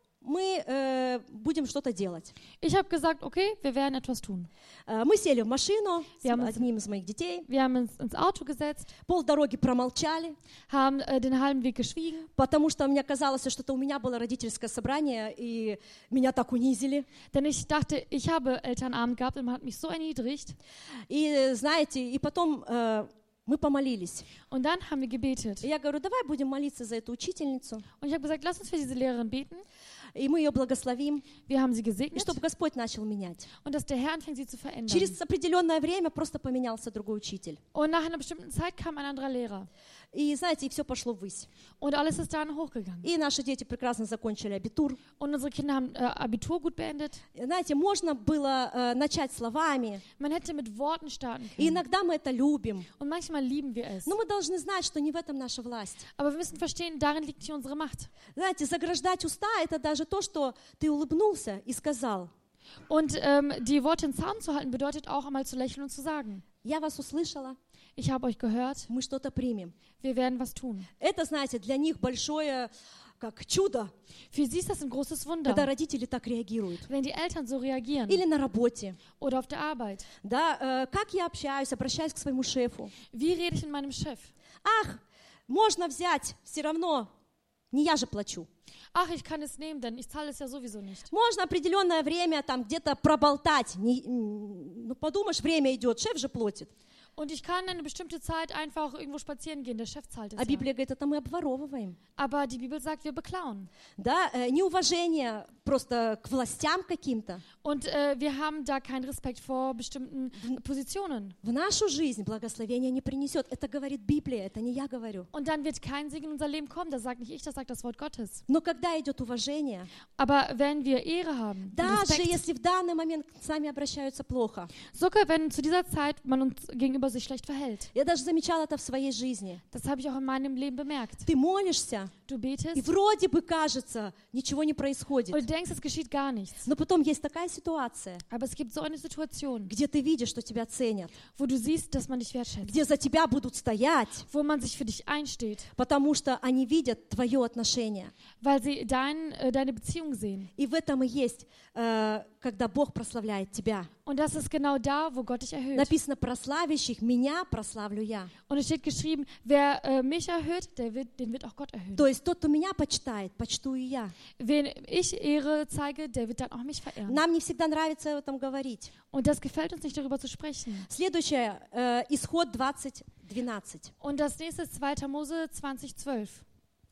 Speaker 1: мы э, будем что-то делать.
Speaker 2: Ich habe gesagt, okay, wir werden etwas tun.
Speaker 1: Э, мы сели в машину с
Speaker 2: Wir haben uns-
Speaker 1: одним из моих детей,
Speaker 2: Wir haben uns ins Auto gesetzt,
Speaker 1: полдороги промолчали,
Speaker 2: haben äh, den halben Weg geschwiegen,
Speaker 1: потому что мне казалось, что это у меня было родительское собрание, и меня так унизили.
Speaker 2: denn ich dachte, ich habe Elternabend gehabt und man hat mich so erniedrigt.
Speaker 1: И э, знаете, и потом э, мы помолились.
Speaker 2: Und dann haben wir gebetet.
Speaker 1: И я говорю, давай будем молиться за эту учительницу,
Speaker 2: Und ich habe gesagt, lass uns für diese Lehrerin beten.
Speaker 1: и мы ее благословим,
Speaker 2: Wir haben sie
Speaker 1: и
Speaker 2: gesegnet
Speaker 1: чтобы Господь начал менять.
Speaker 2: und dass der Herr anfängt, sie zu verändern.
Speaker 1: Через определенное время просто поменялся другой учитель.
Speaker 2: Und nach einer bestimmten Zeit kam ein anderer Lehrer.
Speaker 1: И знаете, и все пошло ввысь.
Speaker 2: Und alles ist dann hochgegangen.
Speaker 1: И наши дети прекрасно закончили абитур.
Speaker 2: Und unsere Kinder haben äh, Abitur gut beendet.
Speaker 1: И знаете, можно было э, начать словами,
Speaker 2: Man hätte mit Worten starten
Speaker 1: и
Speaker 2: können.
Speaker 1: иногда мы это любим.
Speaker 2: Und manchmal lieben wir es.
Speaker 1: Но мы должны знать, что не в этом наша власть.
Speaker 2: Aber wir müssen verstehen, darin liegt nicht unsere Macht.
Speaker 1: Знаете, заграждать уста — это даже то, что ты улыбнулся и сказал,
Speaker 2: Und ähm, die Worte in Zaum zu halten, bedeutet auch einmal zu lächeln und zu sagen,
Speaker 1: я вас услышала,
Speaker 2: ich habe euch gehört,
Speaker 1: мы что-то примем.
Speaker 2: wir werden was tun.
Speaker 1: Это, знаете, для них большое как чудо,
Speaker 2: Für sie ist das ein großes
Speaker 1: когда
Speaker 2: Wunder,
Speaker 1: родители так реагируют.
Speaker 2: wenn die Eltern so reagieren
Speaker 1: Или на работе.
Speaker 2: oder auf der Arbeit.
Speaker 1: Да, э, как я общаюсь, обращаюсь к своему шефу.
Speaker 2: Wie rede ich mit meinem Chef?
Speaker 1: Ах, можно взять, все равно, не я же плачу.
Speaker 2: Ach, ich kann es nehmen, denn ich zahle es ja sowieso nicht.
Speaker 1: Можно определенное время там где-то проболтать. Не- м, ну, подумаешь, время идет, шеф же платит.
Speaker 2: Und ich kann eine bestimmte Zeit einfach irgendwo spazieren gehen, der Chef zahlt es
Speaker 1: А
Speaker 2: ja.
Speaker 1: Библия говорит, это мы обворовываем.
Speaker 2: Aber die Bibel sagt, wir beklauen.
Speaker 1: Да, э, неуважение просто к властям каким-то.
Speaker 2: Und äh, wir haben da keinen Respekt vor bestimmten Positionen.
Speaker 1: В нашу жизнь благословение не принесет. Это говорит Библия, это не я говорю.
Speaker 2: Und dann wird kein Segen in unser Leben kommen. Das sagt nicht ich, das sagt das Wort Gottes.
Speaker 1: Но когда идет уважение,
Speaker 2: Aber wenn wir Ehre haben, und
Speaker 1: даже
Speaker 2: Respekt,
Speaker 1: если в данный момент с нами обращаются плохо,
Speaker 2: sogar wenn zu dieser Zeit man uns gegenüber sich schlecht verhält.
Speaker 1: я даже замечала это в своей жизни.
Speaker 2: Das habe ich auch in meinem Leben bemerkt.
Speaker 1: Ты молишься,
Speaker 2: Du
Speaker 1: и
Speaker 2: betest
Speaker 1: вроде бы кажется, ничего не происходит.
Speaker 2: und du denkst, es geschieht gar nichts.
Speaker 1: Но потом есть такая ситуация,
Speaker 2: Aber es gibt so eine Situation,
Speaker 1: где ты видишь, что тебя ценят,
Speaker 2: wo du siehst, dass man dich wertschätzt,
Speaker 1: где за тебя будут стоять,
Speaker 2: wo man sich für dich einsteht,
Speaker 1: потому что они видят твое отношение.
Speaker 2: weil sie dein, äh, deine Beziehung sehen.
Speaker 1: И в этом и есть, э, когда Бог прославляет тебя.
Speaker 2: Und das ist genau da, wo Gott dich erhöht.
Speaker 1: Написано, прославящих меня прославлю я.
Speaker 2: Und es steht geschrieben, wer äh, mich erhöht, der wird, den wird auch Gott erhöhen.
Speaker 1: То есть тот, кто меня почитает, почту и я.
Speaker 2: Wen ich Ehre zeige, der wird dann auch mich verehren.
Speaker 1: Нам не всегда нравится об этом говорить.
Speaker 2: Und das gefällt uns nicht, darüber zu sprechen.
Speaker 1: Следующее, э, Исход двадцать двенадцать.
Speaker 2: Und das nächste ist zweiter Mose zwanzig zwölf.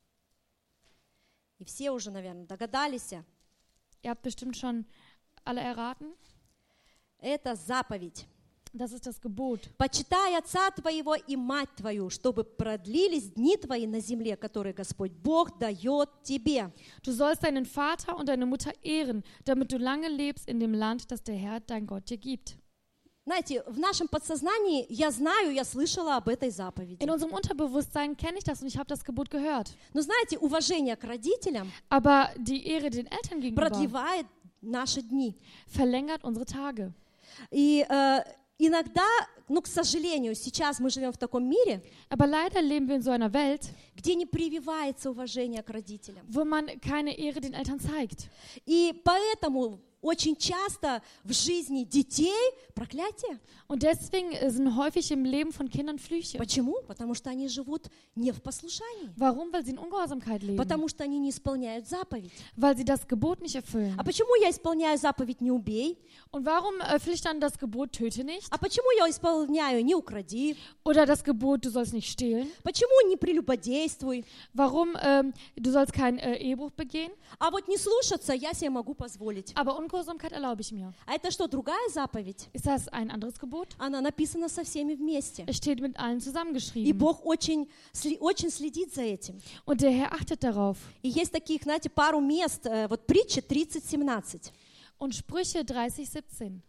Speaker 1: И все уже, наверное, догадались.
Speaker 2: Ihr habt bestimmt schon alle erraten.
Speaker 1: Это заповедь.
Speaker 2: Das ist das Gebot.
Speaker 1: «Почитай отца твоего и мать твою, чтобы продлились дни твои на земле, которые Господь Бог дает тебе».
Speaker 2: Du sollst deinen Vater und deine Mutter ehren, damit du lange lebst in dem Land, das der Herr, dein Gott, dir gibt.
Speaker 1: Знаете, в нашем подсознании я знаю, я слышала об этой заповеди.
Speaker 2: In unserem Unterbewusstsein kenne ich das und ich habe das Gebot gehört.
Speaker 1: Но знаете, уважение к родителям
Speaker 2: Aber die Ehre den Eltern gegenüber
Speaker 1: продлевает наши дни.
Speaker 2: verlängert unsere Tage.
Speaker 1: И äh, иногда, ну, к сожалению, сейчас мы живем в таком мире,
Speaker 2: Aber leider leben wir in so einer Welt,
Speaker 1: где не прививается уважение к родителям.
Speaker 2: wo man keine Ehre den Eltern zeigt.
Speaker 1: И поэтому очень часто в жизни детей проклятие.
Speaker 2: Und deswegen sind häufig im Leben von Kindern Flüche.
Speaker 1: Почему? Потому что они живут не в послушании.
Speaker 2: Warum? Weil sie in Ungehorsamkeit leben.
Speaker 1: Потому что они не исполняют заповедь.
Speaker 2: Weil sie das Gebot nicht erfüllen.
Speaker 1: А почему я исполняю заповедь «не убей»?
Speaker 2: Und warum erfülle ich dann das Gebot «Töte nicht»?
Speaker 1: А почему я исполняю «не укради»?
Speaker 2: Oder das Gebot «Du sollst nicht stehlen»?
Speaker 1: Почему «не прелюбодействуй»?
Speaker 2: Warum ähm, «Du sollst keinen äh, Ehebruch begehen»?
Speaker 1: А вот не слушаться я себе могу позволить.
Speaker 2: Aber Ungehorsamkeit erlaube ich mir.
Speaker 1: А это что, другая заповедь?
Speaker 2: Ist das ein anderes Gebot?
Speaker 1: Она написана со всеми вместе.
Speaker 2: Es steht mit allen
Speaker 1: И
Speaker 2: zusammengeschrieben.
Speaker 1: Бог очень, сли- очень следит за этим.
Speaker 2: Und der Herr achtet darauf.
Speaker 1: И есть таких, знаете, пару мест. э, Вот притча тридцать семнадцать.
Speaker 2: Und Sprüche dreißig siebzehn.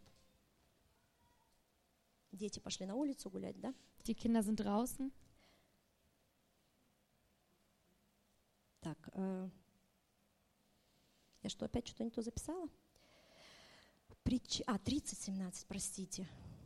Speaker 1: Дети пошли на улицу гулять, да?
Speaker 2: Die Kinder sind draußen.
Speaker 1: Так, э, я что, опять что-то не то записала? Притча, а, тридцать семнадцать, простите.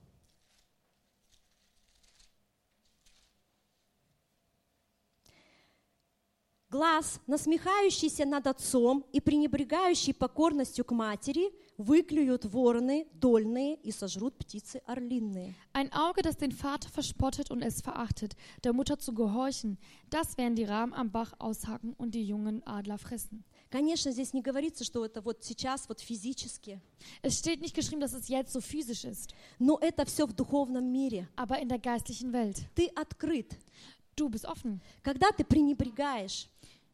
Speaker 1: Глаз, насмехающийся над отцом и пренебрегающий покорностью к матери, выклюют вороны дольные и сожрут птицы орлиные.
Speaker 2: Ein Auge, das den Vater verspottet und es verachtet, der Mutter zu gehorchen, das werden die Raben am Bach aushacken und die jungen Adler fressen.
Speaker 1: Конечно, здесь не говорится, что это вот сейчас вот физически,
Speaker 2: Es steht nicht geschrieben, dass es jetzt so physisch ist,
Speaker 1: но это все в духовном мире.
Speaker 2: aber in der geistlichen Welt.
Speaker 1: Ты открыт.
Speaker 2: Du bist offen.
Speaker 1: Когда ты пренебрегаешь,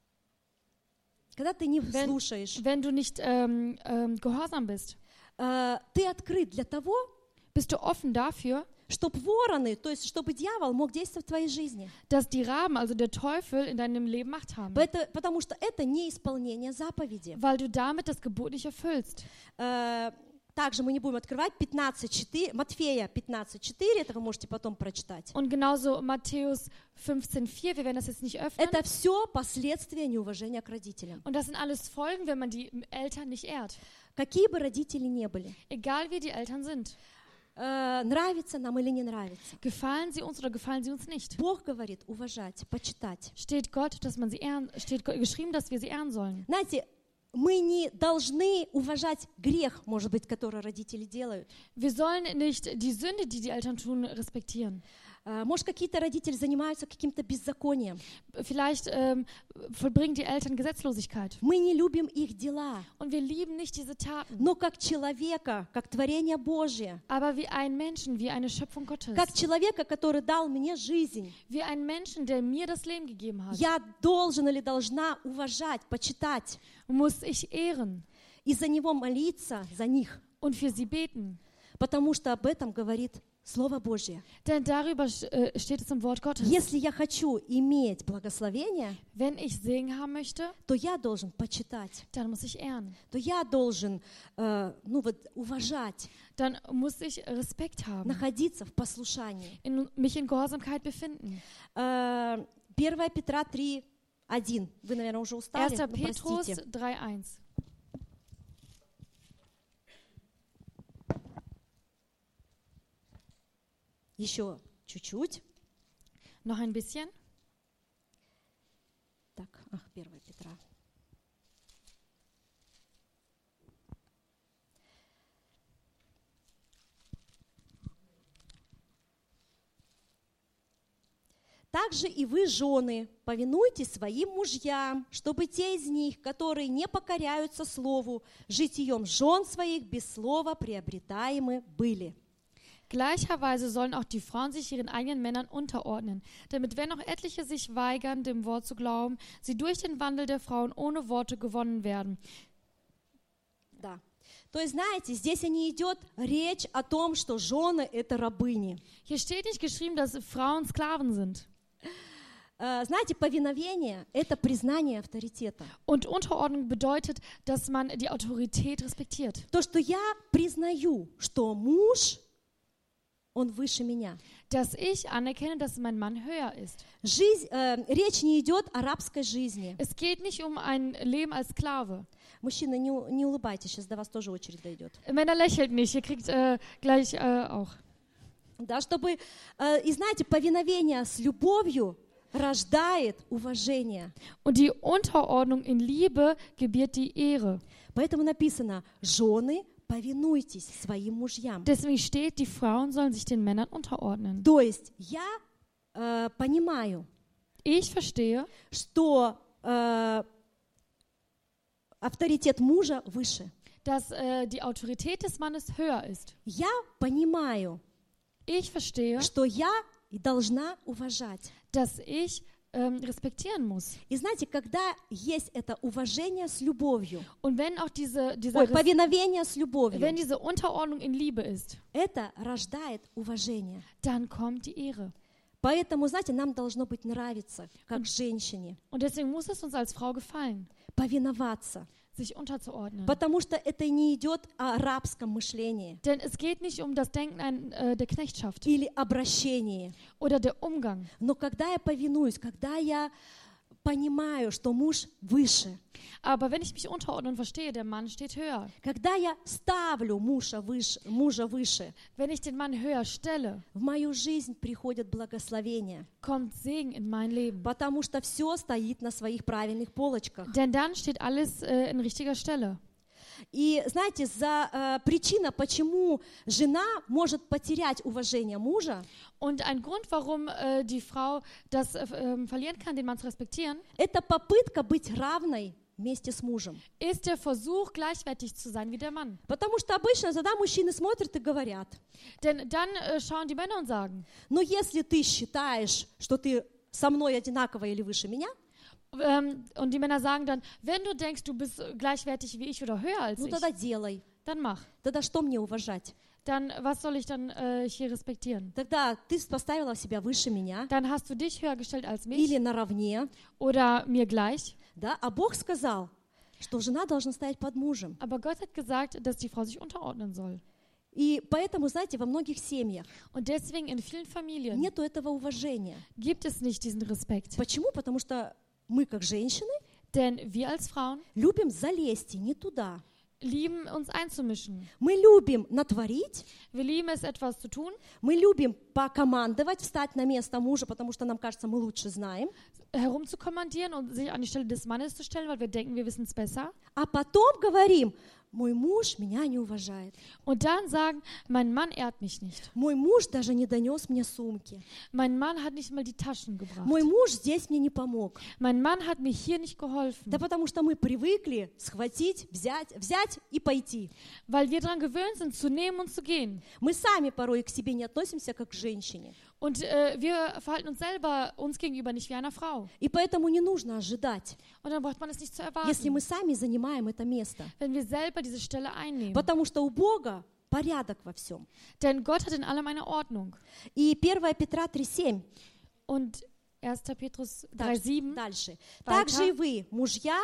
Speaker 1: когда ты не
Speaker 2: Wenn,
Speaker 1: слушаешь,
Speaker 2: wenn du nicht ähm, ähm, gehorsam bist,
Speaker 1: э, ты открыт для того,
Speaker 2: bist du offen dafür,
Speaker 1: чтобы вороны, то есть чтобы дьявол мог действовать в твоей жизни.
Speaker 2: dass die Raben, also der Teufel, in deinem Leben Macht haben.
Speaker 1: Это- потому что это не исполнение заповеди.
Speaker 2: Weil du damit das Gebot nicht erfüllst.
Speaker 1: Э, Также мы не будем открывать пятнадцать четыре, Матфея пятнадцать четыре, это вы можете потом прочитать.
Speaker 2: Und genauso Matthäus fünfzehn vier, wir werden das jetzt nicht öffnen.
Speaker 1: Это все последствия неуважения к родителям.
Speaker 2: Und das sind alles Folgen, wenn man die Eltern nicht ehrt.
Speaker 1: Какие бы родители ни были,
Speaker 2: Egal wie die Eltern sind.
Speaker 1: э, нравится нам или не нравится.
Speaker 2: Gefallen sie uns oder gefallen sie uns nicht?
Speaker 1: Бог говорит уважать, почитать.
Speaker 2: Steht Gott, dass man sie ehren, steht Gott- geschrieben, dass wir sie ehren sollen.
Speaker 1: Знаете, мы не должны уважать грех, может быть, который родители делают.
Speaker 2: Wir sollen nicht die Sünde, die die Eltern tun, respektieren.
Speaker 1: Э, Может, какие-то родители занимаются каким-то беззаконием.
Speaker 2: Vielleicht ähm, vollbringen die Eltern Gesetzlosigkeit.
Speaker 1: Мы не любим их дела.
Speaker 2: Und wir lieben nicht diese Taten.
Speaker 1: Но как человека, как творение Божье,
Speaker 2: Aber wie einen Menschen, wie eine Schöpfung Gottes.
Speaker 1: как человека, который дал мне жизнь,
Speaker 2: Wie einen Menschen, der mir das Leben gegeben hat.
Speaker 1: я должен или должна уважать, почитать
Speaker 2: Muss ich ehren
Speaker 1: и за него молиться, за них,
Speaker 2: und für sie beten.
Speaker 1: потому что об этом говорит Слово Божье.
Speaker 2: Denn darüber äh, steht es im Wort Gottes.
Speaker 1: Если я хочу иметь благословение,
Speaker 2: Wenn ich Segen haben möchte,
Speaker 1: то я должен почитать,
Speaker 2: dann muss ich ehren.
Speaker 1: то я должен э, ну вот, уважать,
Speaker 2: Dann muss ich Respekt haben.
Speaker 1: находиться в послушании.
Speaker 2: In, mich in Gehorsamkeit befinden.
Speaker 1: Э, первое Петра три один. Вы, наверное, уже устали,
Speaker 2: erster
Speaker 1: но
Speaker 2: Petrus
Speaker 1: простите.
Speaker 2: drei eins.
Speaker 1: Еще чуть-чуть.
Speaker 2: Noch ein bisschen.
Speaker 1: Так, ах, первое Петра. Также и вы, жены, повинуйтесь своим мужьям, чтобы те из них, которые не покоряются слову, житием жен своих без слова приобретаемы были.
Speaker 2: Gleicherweise sollen auch die Frauen sich ihren eigenen Männern unterordnen, damit wenn auch etliche sich weigern, dem Wort zu glauben, sie durch den Wandel der Frauen ohne Worte gewonnen werden.
Speaker 1: Да. То есть, знаете, здесь не идет речь о том, что жены – это рабыни.
Speaker 2: Hier steht nicht geschrieben, dass Frauen Sklaven sind.
Speaker 1: Э, Знаете, повиновение – это признание авторитета.
Speaker 2: Und Unterordnung bedeutet, dass man die Autorität respektiert.
Speaker 1: То, что я признаю, что муж он выше меня.
Speaker 2: dass ich anerkenne, dass mein Mann höher ist.
Speaker 1: Жизнь, э, речь не идет о рабской жизни.
Speaker 2: Es geht nicht um ein Leben als Sklave.
Speaker 1: Мужчины, не, у- не улыбайтесь, сейчас до вас тоже очередь дойдет.
Speaker 2: Männer lächelt nicht, ihr kriegt äh, gleich äh, auch.
Speaker 1: Да, чтобы, э, и знаете, повиновение с любовью рождает уважение.
Speaker 2: Und die Unterordnung in Liebe gebiert die Ehre.
Speaker 1: Поэтому написано, жены, повинуйтесь своим мужьям.
Speaker 2: Deswegen steht, die Frauen sollen sich den Männern unterordnen.
Speaker 1: То есть я э, понимаю,
Speaker 2: Ich verstehe,
Speaker 1: что э, авторитет мужа выше.
Speaker 2: dass äh, die Autorität des Mannes höher ist.
Speaker 1: Я понимаю,
Speaker 2: Ich verstehe,
Speaker 1: что я должна уважать.
Speaker 2: dass ich ähm, respektieren muss.
Speaker 1: И знаете, когда есть это уважение с любовью,
Speaker 2: Und wenn auch diese, dieser
Speaker 1: ой,
Speaker 2: Res-
Speaker 1: повиновение с любовью,
Speaker 2: wenn diese Unterordnung in Liebe ist,
Speaker 1: это рождает уважение.
Speaker 2: dann kommt die Ehre.
Speaker 1: Поэтому, знаете, нам должно быть нравиться, как женщине,
Speaker 2: Und deswegen muss es uns als Frau gefallen,
Speaker 1: повиноваться.
Speaker 2: sich unterzuordnen.
Speaker 1: Потому что это не идет о рабском мышлении
Speaker 2: Denn es geht nicht um das Denken ein, äh, der Knechtschaft
Speaker 1: или обращении.
Speaker 2: oder der Umgang.
Speaker 1: Но когда я повинуюсь, когда я понимаю, что муж выше,
Speaker 2: Aber wenn ich mich unterordne und verstehe, der Mann steht höher.
Speaker 1: когда я ставлю мужа выше, мужа выше,
Speaker 2: Wenn ich den Mann höher stelle,
Speaker 1: в мою жизнь приходит благословение,
Speaker 2: kommt Segen in mein Leben.
Speaker 1: потому что все стоит на своих правильных полочках.
Speaker 2: Denn dann steht alles äh, in richtiger Stelle.
Speaker 1: И знаете, за э, причина, почему жена может потерять уважение мужа,
Speaker 2: Und ein Grund, warum äh, die Frau das äh, ähm, verlieren kann, den Mann zu respektieren,
Speaker 1: это попытка быть равной вместе с мужем.
Speaker 2: ist der Versuch, gleichwertig zu sein wie der Mann.
Speaker 1: Потому что обычно тогда мужчины смотрят и говорят,
Speaker 2: Denn dann äh, schauen die Männer und sagen,
Speaker 1: ну если ты считаешь, что ты со мной одинаково или выше меня,
Speaker 2: ähm, und die Männer sagen dann, wenn du denkst, du bist gleichwertig wie ich oder höher als
Speaker 1: ну
Speaker 2: ich,
Speaker 1: тогда делай.
Speaker 2: dann mach.
Speaker 1: Тогда что мне уважать?
Speaker 2: Dann, was soll ich dann äh, hier respektieren?
Speaker 1: Тогда ты поставила себя выше меня
Speaker 2: Dann hast du dich höher gestellt als mich
Speaker 1: или наравне,
Speaker 2: oder mir gleich.
Speaker 1: да? А Бог сказал, что жена должна стоять под мужем.
Speaker 2: Aber Gott hat gesagt, dass die Frau sich unterordnen soll.
Speaker 1: И поэтому, знаете, во многих семьях
Speaker 2: Und deswegen in vielen Familien
Speaker 1: нету этого уважения.
Speaker 2: gibt es nicht diesen Respekt.
Speaker 1: Почему? Потому что мы, как женщины,
Speaker 2: Denn wir als Frauen
Speaker 1: любим залезть и не туда.
Speaker 2: lieben uns einzumischen.
Speaker 1: Мы любим натворить,
Speaker 2: Wir lieben es, etwas zu tun,
Speaker 1: мы любим покомандовать, встать на место мужа, потому что нам кажется, мы лучше знаем.
Speaker 2: herumzukommandieren und sich an die Stelle des Mannes zu stellen, weil wir denken, wir wissen es besser.
Speaker 1: А потом говорим, мой муж меня не уважает.
Speaker 2: Und dann sagen, mein Mann ehrt mich nicht.
Speaker 1: Мой муж даже не донес мне сумки.
Speaker 2: Mein Mann hat nicht mal die Taschen gebracht.
Speaker 1: Мой муж здесь мне не помог.
Speaker 2: Mein Mann hat mir hier nicht geholfen.
Speaker 1: Да потому что мы привыкли схватить, взять, взять и пойти.
Speaker 2: Weil wir daran gewöhnt sind, zu nehmen und zu gehen.
Speaker 1: Мы сами порой к себе не относимся как к женщине.
Speaker 2: Und äh, wir verhalten uns selber uns gegenüber nicht wie einer Frau.
Speaker 1: И поэтому не нужно ожидать,
Speaker 2: Und dann braucht man es nicht zu
Speaker 1: если
Speaker 2: erwarten,
Speaker 1: мы сами занимаем это место.
Speaker 2: wenn wir selber diese Stelle einnehmen.
Speaker 1: Потому что у Бога порядок во всем.
Speaker 2: Denn Gott hat in allem eine Ordnung.
Speaker 1: И первое Петра три семь.
Speaker 2: Und erster Petrus drei sieben.
Speaker 1: Дальше. Также и вы, мужья,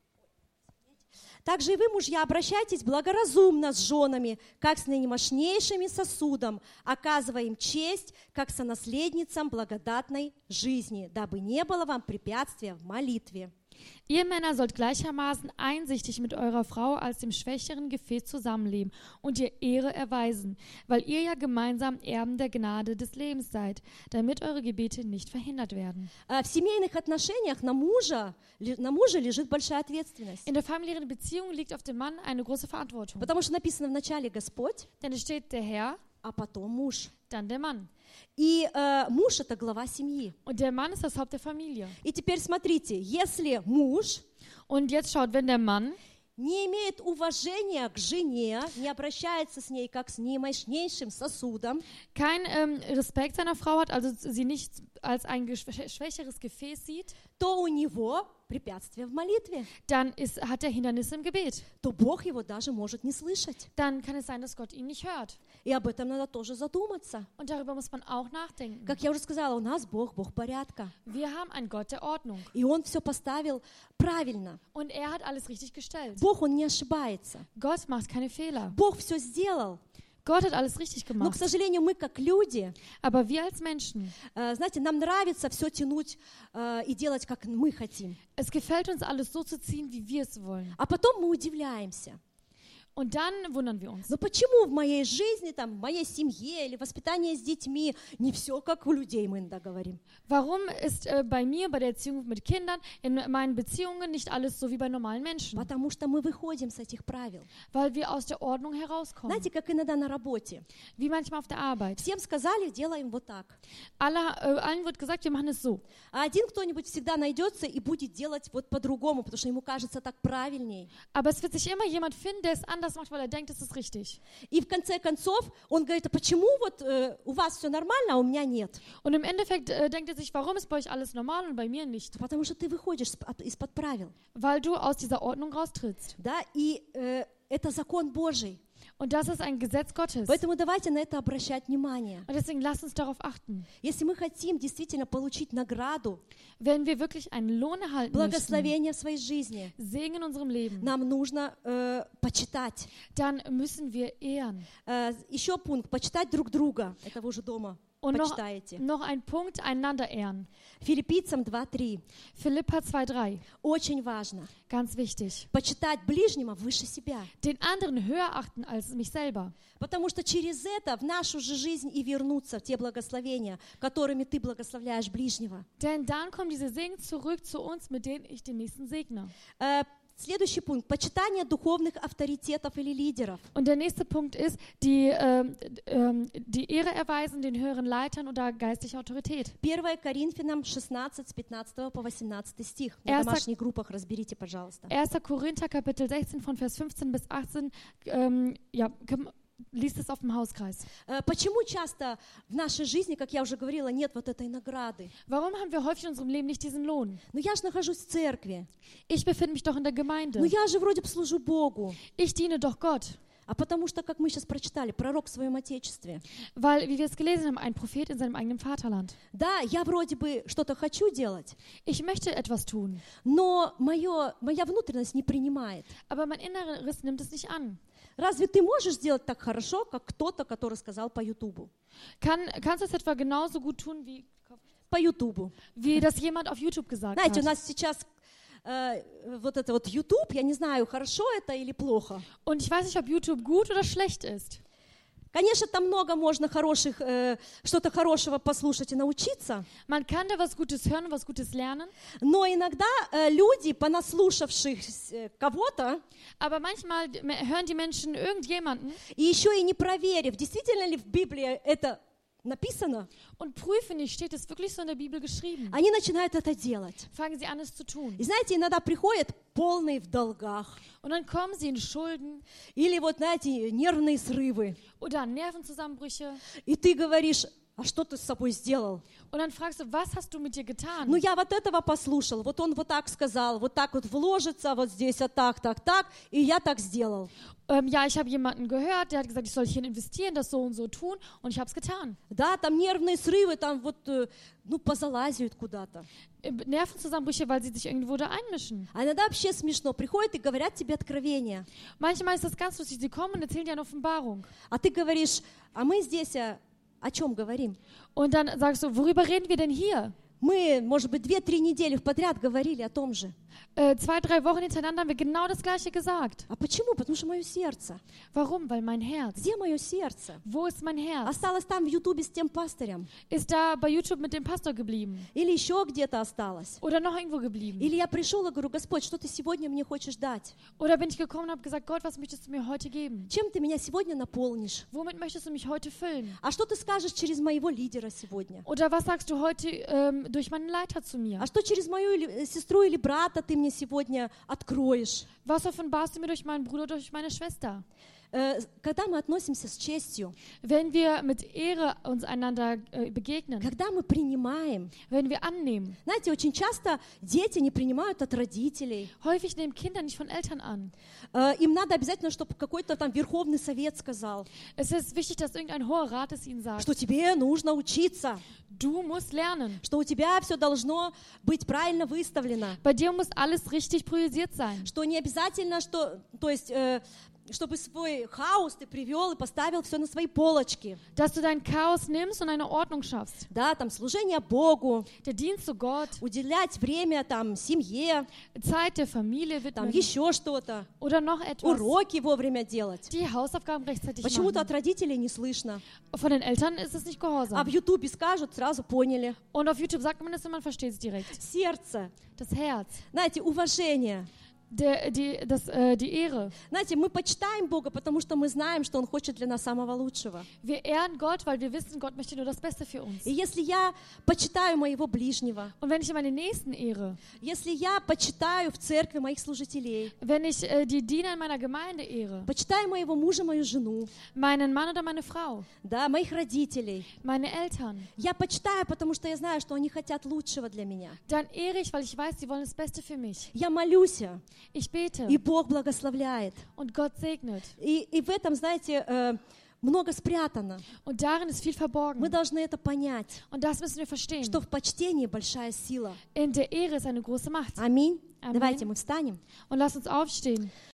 Speaker 1: также и вы, мужья, обращайтесь благоразумно с женами, как с наимощнейшими сосудом, оказывая им честь, как сонаследницам благодатной жизни, дабы не было вам препятствия в молитве.
Speaker 2: Ihr Männer sollt gleichermaßen einsichtig mit eurer Frau als dem schwächeren Gefäß zusammenleben und ihr Ehre erweisen, weil ihr ja gemeinsam Erben der Gnade des Lebens seid, damit eure Gebete nicht verhindert werden.
Speaker 1: В семейных отношениях на мужа, на мужа лежит большая ответственность.
Speaker 2: In der familiären Beziehung liegt auf dem Mann eine große Verantwortung.
Speaker 1: Потому что написано вначале Господь,
Speaker 2: Denn es steht der Herr,
Speaker 1: а потом муж.
Speaker 2: dann der Mann.
Speaker 1: И э, муж — это глава семьи.
Speaker 2: Und der Mann ist das Haupt der Familie.
Speaker 1: И теперь смотрите, если муж
Speaker 2: Und jetzt schaut, wenn der Mann
Speaker 1: не имеет уважения к жене, не обращается с ней как с наимощнейшим сосудом,
Speaker 2: keinen ähm, Respekt seiner Frau hat, also sie nicht als ein geschwä- schwächeres Gefäß sieht,
Speaker 1: то у него препятствие в молитве,
Speaker 2: dann ist, hat er Hindernisse im Gebet.
Speaker 1: то Бог его даже может не слышать.
Speaker 2: Dann kann es sein, dass Gott ihn nicht hört.
Speaker 1: И об этом надо тоже задуматься.
Speaker 2: Und darüber muss man auch nachdenken.
Speaker 1: Как я уже сказала, у нас Бог, Бог порядка.
Speaker 2: Wir haben einen Gott der Ordnung.
Speaker 1: И Он все поставил правильно.
Speaker 2: Und er hat alles richtig gestellt.
Speaker 1: Бог, Он не ошибается.
Speaker 2: Gott macht keine Fehler.
Speaker 1: Бог все сделал
Speaker 2: Gott hat alles richtig
Speaker 1: Но, к
Speaker 2: gemacht.
Speaker 1: сожалению, мы как люди,
Speaker 2: Aber wir als Menschen,
Speaker 1: э, знаете, нам нравится все тянуть э, и делать, как мы хотим.
Speaker 2: es gefällt uns alles so zu ziehen, wie wir es wollen.
Speaker 1: А потом мы удивляемся.
Speaker 2: Und dann wundern wir uns.
Speaker 1: Но почему в моей жизни, там, в моей семье или воспитании с детьми не все как у людей, мы иногда говорим.
Speaker 2: Warum ist äh, bei mir, bei der Erziehung mit Kindern, in meinen Beziehungen nicht alles so wie bei normalen Menschen?
Speaker 1: Потому что мы выходим с этих правил.
Speaker 2: Weil wir aus der Ordnung herauskommen.
Speaker 1: Знаете, как иногда на работе.
Speaker 2: Wie manchmal auf der Arbeit.
Speaker 1: Всем сказали, делаем вот так.
Speaker 2: Alle, äh, allen wird gesagt, wir machen es so.
Speaker 1: А один кто-нибудь всегда найдется и будет делать вот по-другому, потому что ему кажется так правильней.
Speaker 2: Aber es wird sich immer jemand finden, der es anders macht, weil er denkt, es ist richtig.
Speaker 1: И в конце концов он говорит, а почему вот э, у вас все нормально, а у меня нет?
Speaker 2: Und im Endeffekt äh, denkt er sich, warum ist bei euch alles normal und bei mir nicht?
Speaker 1: Потому что ты выходишь из-под правил.
Speaker 2: Weil du aus dieser Ordnung raustrittst.
Speaker 1: Да, и э, это закон Божий.
Speaker 2: Und das ist ein Gesetz Gottes.
Speaker 1: Поэтому давайте на это обращать внимание.
Speaker 2: Und deswegen lasst uns darauf achten.
Speaker 1: Если мы хотим действительно получить награду,
Speaker 2: Wenn wir wirklich einen Lohn erhalten möchten,
Speaker 1: благословение в своей жизни,
Speaker 2: Segen in unserem Leben,
Speaker 1: нам нужно э, почитать.
Speaker 2: dann müssen wir ehren.
Speaker 1: Э, еще пункт, почитать друг друга. Это вы уже дома
Speaker 2: Und noch,
Speaker 1: почитаете.
Speaker 2: noch ein Punkt, einander ehren.
Speaker 1: Филиппийцам два три.
Speaker 2: Philippa zwei drei,
Speaker 1: Очень важно.
Speaker 2: ganz wichtig.
Speaker 1: Почитать ближнего выше себя.
Speaker 2: Den anderen höher achten als mich selber.
Speaker 1: Потому что через это в нашу же жизнь и вернутся те благословения, которыми ты благословляешь ближнего.
Speaker 2: Denn dann kommen diese Segen zurück zu uns, mit denen ich den nächsten segne.
Speaker 1: Э, Следующий пункт. Почитание духовных авторитетов или лидеров.
Speaker 2: Und der nächste Punkt ist, die, ähm, ähm, die Ehre erweisen den höheren Leitern oder geistliche Autorität.
Speaker 1: первое Коринфянам шестнадцать, с пятнадцатого по восемнадцатый стих. На
Speaker 2: Erster-
Speaker 1: домашних группах разберите, пожалуйста.
Speaker 2: erster Korinther, Kapitel sechzehn, von Vers fünfzehn bis achtzehn. Ähm, ja, komm, liest es auf dem Hauskreis.
Speaker 1: Э, Почему часто в нашей жизни, как я уже говорила, нет вот этой награды?
Speaker 2: Warum haben wir häufig in unserem Leben nicht diesen Lohn?
Speaker 1: Ну я же нахожусь в церкви.
Speaker 2: Ich befinde mich doch in der
Speaker 1: Ну
Speaker 2: Gemeinde.
Speaker 1: я же вроде бы служу Богу.
Speaker 2: Ich diene doch Gott.
Speaker 1: А потому что, как мы сейчас прочитали, пророк в своем отечестве.
Speaker 2: Weil, wie wir es gelesen haben, ein Prophet in seinem eigenen Vaterland.
Speaker 1: Да, я вроде бы что-то хочу делать,
Speaker 2: Ich möchte etwas tun,
Speaker 1: но моё, моя внутренность не принимает.
Speaker 2: aber mein Inneres nimmt es nicht an.
Speaker 1: Разве ты можешь сделать так хорошо, как кто-то, который сказал по Ютубу?
Speaker 2: Kann, kannst du es etwa genauso gut tun, wie,
Speaker 1: По Ютубу.
Speaker 2: wie das jemand auf YouTube gesagt
Speaker 1: Знаете, у
Speaker 2: hat?
Speaker 1: нас сейчас э, вот это вот YouTube, я не знаю, хорошо это или плохо.
Speaker 2: Und ich weiß nicht, ob YouTube gut oder schlecht ist.
Speaker 1: Конечно, там много можно хороших, э, что-то хорошего послушать и научиться,
Speaker 2: Man kann da was Gutes hören, was Gutes lernen,
Speaker 1: но иногда э, люди, понаслушавшись э, кого-то,
Speaker 2: aber manchmal hören die Menschen irgendjemanden
Speaker 1: и еще и не проверив, действительно ли в Библии это написано,
Speaker 2: und prüfen nicht, steht es wirklich so in der Bibel geschrieben.
Speaker 1: они начинают это делать.
Speaker 2: Fangen sie an, es zu tun.
Speaker 1: И знаете, иногда приходят полные в долгах,
Speaker 2: Und dann kommen sie in Schulden
Speaker 1: или вот, знаете, нервные срывы,
Speaker 2: oder Nervenzusammenbrüche.
Speaker 1: и ты говоришь, а что ты с собой сделал?
Speaker 2: Und dann fragst du, was hast du mit dir getan?
Speaker 1: Ну, я вот этого послушал, вот он вот так сказал, вот так вот вложится, вот здесь, вот так, так, так, и я так сделал.
Speaker 2: Ähm, ja, ich habe jemanden gehört, der hat gesagt, ich soll hier investieren, das so und so tun, und ich habe es getan.
Speaker 1: Да, там нервные срывы, там вот, э, ну, позалазят куда-то.
Speaker 2: Äh, Nervenzusammenbrüche, weil sie sich irgendwo da einmischen.
Speaker 1: А иногда вообще смешно, приходят и говорят тебе откровения,
Speaker 2: Manchmal ist das ganz lustig, sie kommen und erzählen dir eine Offenbarung.
Speaker 1: а ты говоришь, а мы здесь о, о чем говорим?
Speaker 2: Und dann sagst du, worüber reden wir denn hier?
Speaker 1: Мы, может быть, две-три недели подряд говорили о том же.
Speaker 2: Äh, zwei, drei Wochen hintereinander haben wir genau das Gleiche gesagt.
Speaker 1: А почему? Потому что мое сердце.
Speaker 2: Warum? Weil mein Herz.
Speaker 1: Где мое сердце?
Speaker 2: Wo ist mein Herz?
Speaker 1: Осталось там в Ютубе с тем пастырем?
Speaker 2: Ist da bei YouTube mit dem Pastor geblieben?
Speaker 1: Или еще где-то осталось?
Speaker 2: Oder noch irgendwo geblieben?
Speaker 1: Или я пришел и говорю, Господь, что ты сегодня мне хочешь дать?
Speaker 2: Oder bin ich gekommen und habe gesagt, Gott, was möchtest du mir heute geben?
Speaker 1: Чем ты меня сегодня наполнишь?
Speaker 2: Womit möchtest du mich heute füllen?
Speaker 1: А что ты скажешь через моего лидера сегодня?
Speaker 2: Oder was sagst du heute ähm, durch meinen Leiter zu mir?
Speaker 1: А что через мою или- э, сестру или брата ты мне сегодня откроешь?
Speaker 2: Was offenbarst du mir durch meinen Bruder oder durch meine Schwester?
Speaker 1: Э, Когда мы относимся с честью,
Speaker 2: Wenn wir mit Ehre uns einander äh, begegnen,
Speaker 1: когда мы принимаем.
Speaker 2: wenn wir annehmen.
Speaker 1: Знаете, очень часто дети не принимают от родителей.
Speaker 2: Häufig nehmen Kinder nicht von Eltern an.
Speaker 1: Э, Им надо обязательно, чтобы какой-то там Верховный Совет сказал,
Speaker 2: Es ist wichtig, dass irgendein hoher Rat es ihnen sagt.
Speaker 1: что тебе нужно учиться,
Speaker 2: Du musst lernen.
Speaker 1: что у тебя все должно быть правильно выставлено,
Speaker 2: Bei dir muss alles richtig priorisiert sein.
Speaker 1: что не обязательно, что, то есть, э, чтобы свой хаос ты привел и поставил все на свои полочки.
Speaker 2: Dass du dein Chaos nimmst und eine Ordnung schaffst.
Speaker 1: Да, там служение Богу,
Speaker 2: Der Dienst zu Gott,
Speaker 1: уделять время там семье,
Speaker 2: Zeit der Familie
Speaker 1: там
Speaker 2: widmen
Speaker 1: еще что-то,
Speaker 2: oder noch etwas.
Speaker 1: уроки вовремя делать.
Speaker 2: Die Hausaufgaben rechtzeitig
Speaker 1: Почему-то от
Speaker 2: machen.
Speaker 1: родителей не слышно.
Speaker 2: Von den Eltern ist es nicht
Speaker 1: А
Speaker 2: gehorsam.
Speaker 1: в Ютубе скажут, сразу поняли.
Speaker 2: Und auf YouTube sagt man das und man versteht es direkt.
Speaker 1: Сердце,
Speaker 2: Das Herz,
Speaker 1: знаете, уважение.
Speaker 2: der, die, das, äh, die Ehre.
Speaker 1: Знаете, мы почитаем Бога, потому что мы знаем, что Он хочет для нас самого лучшего.
Speaker 2: Wir ehren Gott, weil wir wissen, Gott möchte nur das Beste für uns.
Speaker 1: И если я почитаю моего ближнего,
Speaker 2: Und wenn ich meine Nächsten ehre,
Speaker 1: если я почитаю в церкви моих служителей,
Speaker 2: wenn ich äh, die Diener in meiner Gemeinde ehre,
Speaker 1: почитаю моего мужа, мою жену,
Speaker 2: meinen Mann oder meine Frau,
Speaker 1: да, моих родителей,
Speaker 2: meine Eltern,
Speaker 1: я почитаю, потому что я знаю, что они хотят лучшего для меня.
Speaker 2: dann ehre ich, weil ich weiß, sie wollen das Beste für mich.
Speaker 1: Я молюсь,
Speaker 2: Ich bete
Speaker 1: и Бог благословляет.
Speaker 2: und Gott segnet.
Speaker 1: И, и в этом, знаете, э, много спрятано.
Speaker 2: Und darin ist viel
Speaker 1: Мы
Speaker 2: verborgen.
Speaker 1: должны это понять,
Speaker 2: Und das müssen wir verstehen.
Speaker 1: что в почтении большая сила.
Speaker 2: In der Ehre ist eine große Macht.
Speaker 1: Аминь.
Speaker 2: Аминь.
Speaker 1: Давайте мы встанем.
Speaker 2: Und lass uns aufstehen.